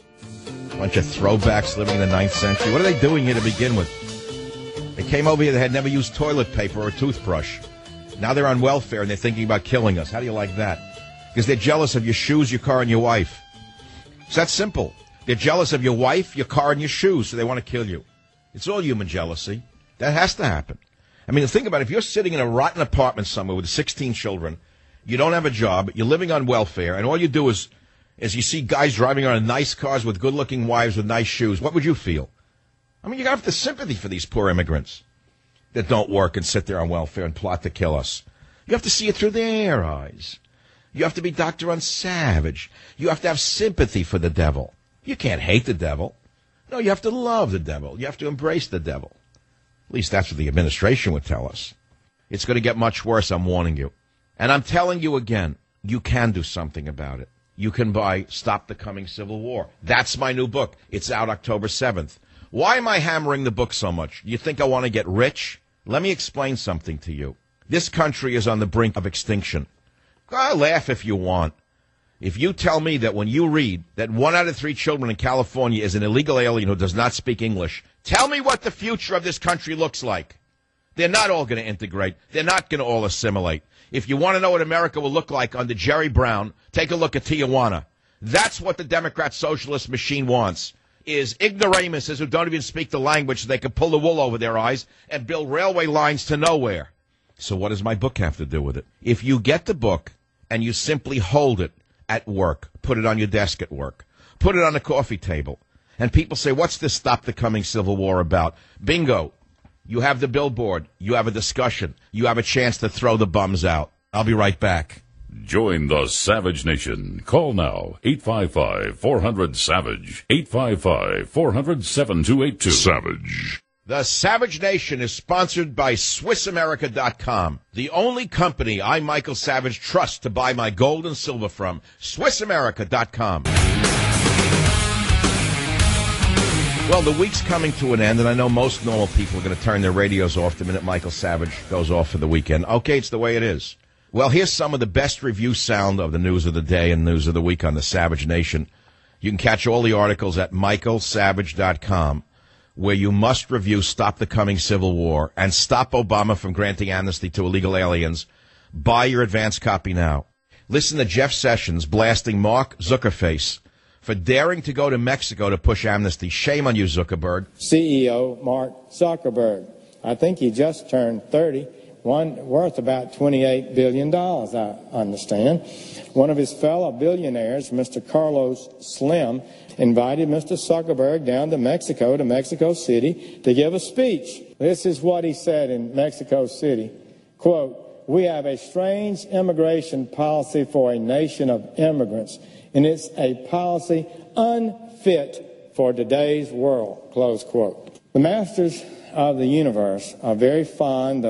Bunch of throwbacks living in the ninth century. What are they doing here to begin with? They came over here, they had never used toilet paper or a toothbrush. Now they're on welfare and they're thinking about killing us. How do you like that? Because they're jealous of your shoes, your car, and your wife. It's that simple. They're jealous of your wife, your car, and your shoes, so they want to kill you. It's all human jealousy. That has to happen. I mean, think about it. If you're sitting in a rotten apartment somewhere with sixteen children, you don't have a job, you're living on welfare, and all you do is, is you see guys driving around in nice cars with good-looking wives with nice shoes, what would you feel? I mean, you have the sympathy for these poor immigrants that don't work and sit there on welfare and plot to kill us. You have to see it through their eyes. You have to be Doctor Unsavage. You have to have sympathy for the devil. You can't hate the devil. No, you have to love the devil. You have to embrace the devil. At least that's what the administration would tell us. It's going to get much worse, I'm warning you. And I'm telling you again, you can do something about it. You can buy Stop the Coming Civil War. That's my new book. It's out October seventh. Why am I hammering the book so much? You think I want to get rich? Let me explain something to you. This country is on the brink of extinction. I'll laugh if you want. If you tell me that when you read that one out of three children in California is an illegal alien who does not speak English, tell me what the future of this country looks like. They're not all going to integrate. They're not going to all assimilate. If you want to know what America will look like under Jerry Brown, take a look at Tijuana. That's what the Democrat socialist machine wants, is ignoramuses who don't even speak the language so they can pull the wool over their eyes and build railway lines to nowhere. So what does my book have to do with it? If you get the book and you simply hold it at work, put it on your desk at work, put it on the coffee table, and people say, what's this Stop the Coming Civil War about? Bingo. You have the billboard. You have a discussion. You have a chance to throw the bums out. I'll be right back. Join the Savage Nation. Call now, eight five five, four hundred, SAVAGE, eight five five, four hundred, seven two eight two. Savage. The Savage Nation is sponsored by Swiss America dot com, the only company I, Michael Savage, trust to buy my gold and silver from. Swiss America dot com. Well, the week's coming to an end, and I know most normal people are going to turn their radios off the minute Michael Savage goes off for the weekend. Okay, it's the way it is. Well, here's some of the best review sound of the news of the day and news of the week on the Savage Nation. You can catch all the articles at Michael Savage dot com, where you must review Stop the Coming Civil War and stop Obama from granting amnesty to illegal aliens. Buy your advance copy now. Listen to Jeff Sessions blasting Mark Zuckerface for daring to go to Mexico to push amnesty. Shame on you, Zuckerberg. C E O Mark Zuckerberg. I think he just turned thirty. One worth about twenty-eight billion dollars, I understand. One of his fellow billionaires, Mister Carlos Slim, invited Mister Zuckerberg down to Mexico, to Mexico City, to give a speech. This is what he said in Mexico City. Quote, "We have a strange immigration policy for a nation of immigrants, and it's a policy unfit for today's world." Close quote. The masters of the universe are very fond of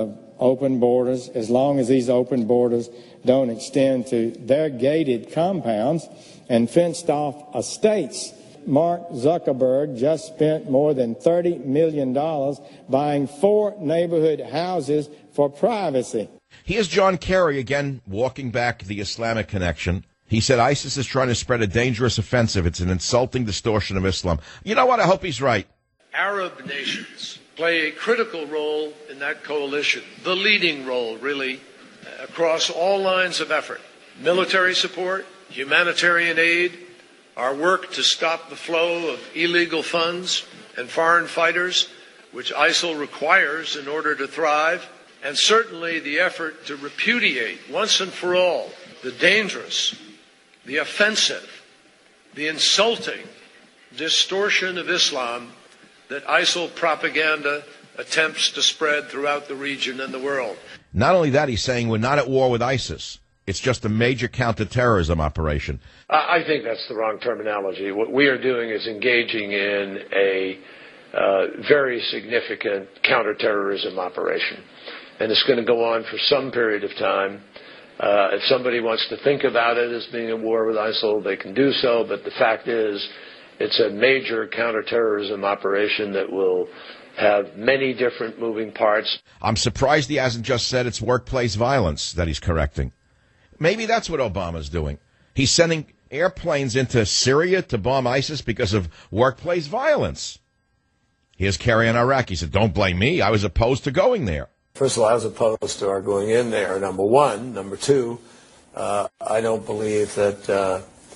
open borders, as long as these open borders don't extend to their gated compounds and fenced-off estates. Mark Zuckerberg just spent more than thirty million dollars buying four neighborhood houses for privacy. Here's John Kerry again walking back the Islamic connection. He said ISIS is trying to spread a dangerous offensive. It's an insulting distortion of Islam. You know what? I hope he's right. Arab nations play a critical role in that coalition, the leading role, really, across all lines of effort. Military support, humanitarian aid, our work to stop the flow of illegal funds and foreign fighters, which ISIL requires in order to thrive, and certainly the effort to repudiate once and for all the dangerous, the offensive, the insulting distortion of Islam that ISIL propaganda attempts to spread throughout the region and the world. Not only that, he's saying we're not at war with ISIS. It's just a major counterterrorism operation. I think that's the wrong terminology. What we are doing is engaging in a uh, very significant counterterrorism operation. And it's going to go on for some period of time. Uh, if somebody wants to think about it as being at war with ISIL, they can do so. But the fact is, it's a major counterterrorism operation that will have many different moving parts. I'm surprised he hasn't just said it's workplace violence that he's correcting. Maybe that's what Obama's doing. He's sending airplanes into Syria to bomb ISIS because of workplace violence. Here's Kerry in Iraq. He said, don't blame me. I was opposed to going there. First of all, I was opposed to our going in there, number one. Number two, uh, I don't believe that uh,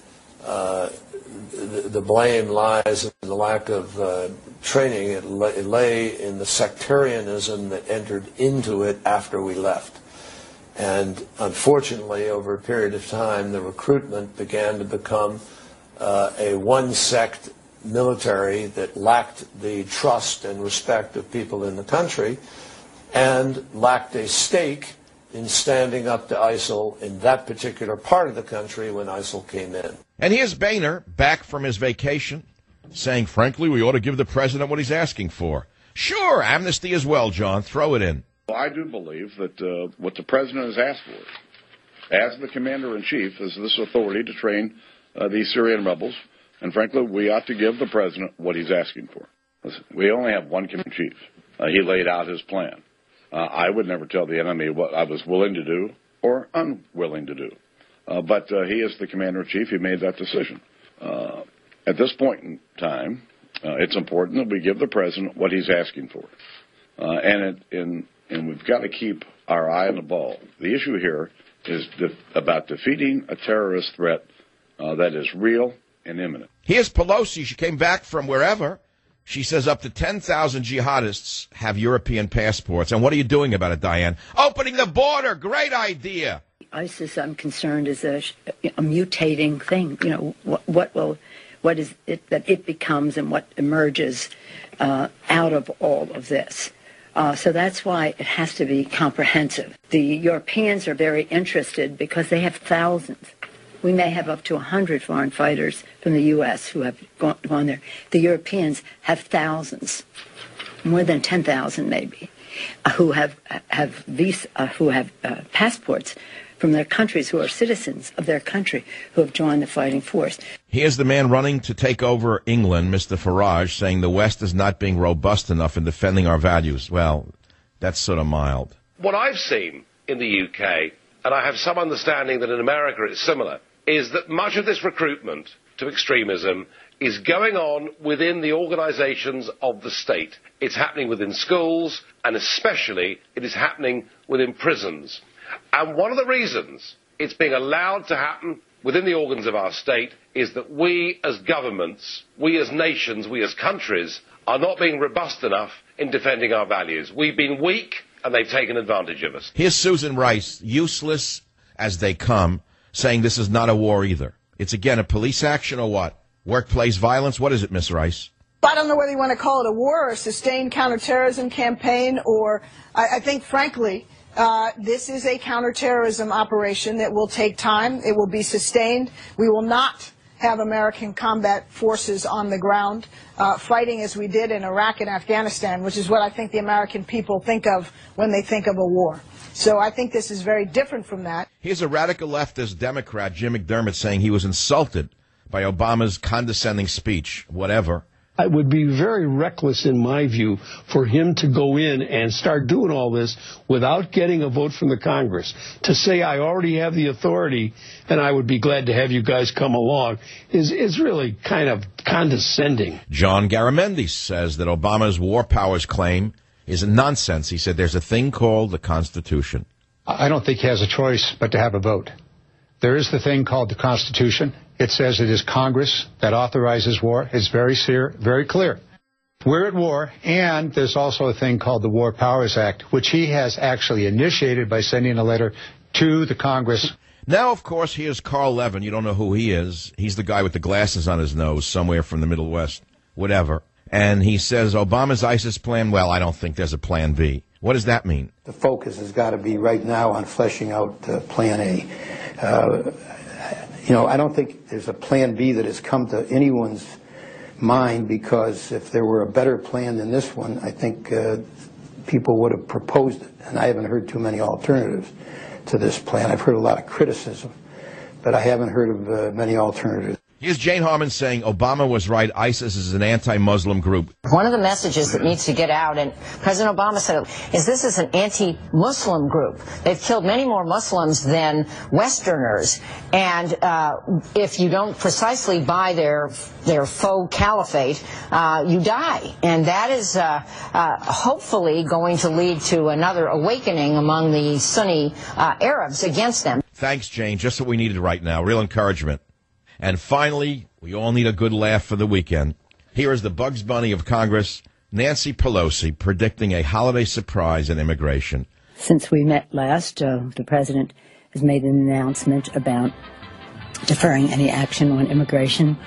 uh, the, the blame lies in the lack of uh, training. It, lay, it lay in the sectarianism that entered into it after we left. And unfortunately, over a period of time, the recruitment began to become uh, a one-sect military that lacked the trust and respect of people in the country and lacked a stake in standing up to ISIL in that particular part of the country when ISIL came in. And here's Boehner, back from his vacation, saying, frankly, we ought to give the president what he's asking for. Sure, amnesty as well, John. Throw it in. Well, I do believe that uh, what the president has asked for, as the commander-in-chief, is this authority to train uh, these Syrian rebels. And frankly, we ought to give the president what he's asking for. Listen, we only have one commander-in-chief. Uh, he laid out his plan. Uh, I would never tell the enemy what I was willing to do or unwilling to do. Uh, but uh, he is the commander-in-chief. He made that decision. Uh, at this point in time, uh, it's important that we give the president what he's asking for. Uh, and, it, in, and we've got to keep our eye on the ball. The issue here is de- about defeating a terrorist threat uh, that is real and imminent. Here's Pelosi. She came back from wherever. She says up to ten thousand jihadists have European passports. And what are you doing about it, Diane? Opening the border. Great idea. ISIS, I'm concerned, is a, a mutating thing. You know, what, what will, what is it that it becomes and what emerges uh, out of all of this. Uh, so that's why it has to be comprehensive. The Europeans are very interested because they have thousands. We may have up to one hundred foreign fighters from the U S who have gone, gone there. The Europeans have thousands, more than ten thousand maybe, uh, who have have visa, uh, who have uh, passports from their countries, who are citizens of their country, who have joined the fighting force. Here's the man running to take over England, Mister Farage, saying the West is not being robust enough in defending our values. Well, that's sort of mild. What I've seen in the U K, and I have some understanding that in America it's similar, is that much of this recruitment to extremism is going on within the organisations of the state. It's happening within schools, and especially it is happening within prisons. And one of the reasons it's being allowed to happen within the organs of our state is that we as governments, we as nations, we as countries, are not being robust enough in defending our values. We've been weak, and they've taken advantage of us. Here's Susan Rice, useless as they come, saying this is not a war either. It's, again, a police action or what? Workplace violence? What is it, Miss Rice? I don't know whether you want to call it a war or a sustained counterterrorism campaign, or I, I think, frankly, uh, this is a counterterrorism operation that will take time. It will be sustained. We will not have American combat forces on the ground uh, fighting as we did in Iraq and Afghanistan, which is what I think the American people think of when they think of a war. So I think this is very different from that. Here's a radical leftist Democrat, Jim McDermott, saying he was insulted by Obama's condescending speech, whatever. It would be very reckless, in my view, for him to go in and start doing all this without getting a vote from the Congress. To say, I already have the authority and I would be glad to have you guys come along is, is really kind of condescending. John Garamendi says that Obama's war powers claim is nonsense. He said there's a thing called the Constitution. I don't think he has a choice but to have a vote. There is the thing called the Constitution. It says it is Congress that authorizes war. It's very clear, very clear. We're at war, and there's also a thing called the War Powers Act, which he has actually initiated by sending a letter to the Congress. Now, of course, here's Carl Levin. You don't know who he is. He's the guy with the glasses on his nose somewhere from the Middle West, whatever. And he says Obama's ISIS plan, well, I don't think there's a plan B. What does that mean? The focus has got to be right now on fleshing out uh, plan A. Uh, you know, I don't think there's a plan B that has come to anyone's mind, because if there were a better plan than this one, I think uh, people would have proposed it. And I haven't heard too many alternatives to this plan. I've heard a lot of criticism, but I haven't heard of uh, many alternatives. Here's Jane Harman saying Obama was right. ISIS is an anti-Muslim group. One of the messages that needs to get out, and President Obama said it, is this is an anti-Muslim group. They've killed many more Muslims than Westerners. And uh, if you don't precisely buy their their faux caliphate, uh, you die. And that is uh, uh, hopefully going to lead to another awakening among the Sunni uh, Arabs against them. Thanks, Jane. Just what we needed right now. Real encouragement. And finally, we all need a good laugh for the weekend. Here is the Bugs Bunny of Congress, Nancy Pelosi, predicting a holiday surprise in immigration. Since we met last, uh, the president has made an announcement about deferring any action on immigration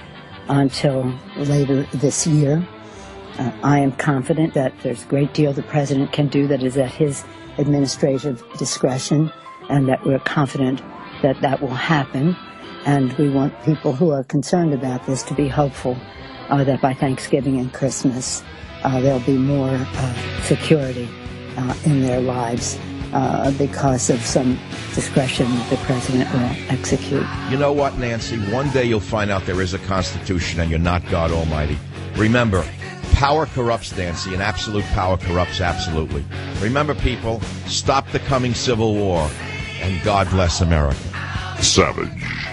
until later this year. Uh, I am confident that there's a great deal the president can do that is at his administrative discretion, and that we're confident that that will happen. And we want people who are concerned about this to be hopeful uh, that by Thanksgiving and Christmas uh, there'll be more uh, security uh, in their lives uh, because of some discretion the president will execute. You know what, Nancy? One day you'll find out there is a Constitution and you're not God Almighty. Remember, power corrupts, Nancy, and absolute power corrupts absolutely. Remember, people, stop the coming civil war, and God bless America. Savage.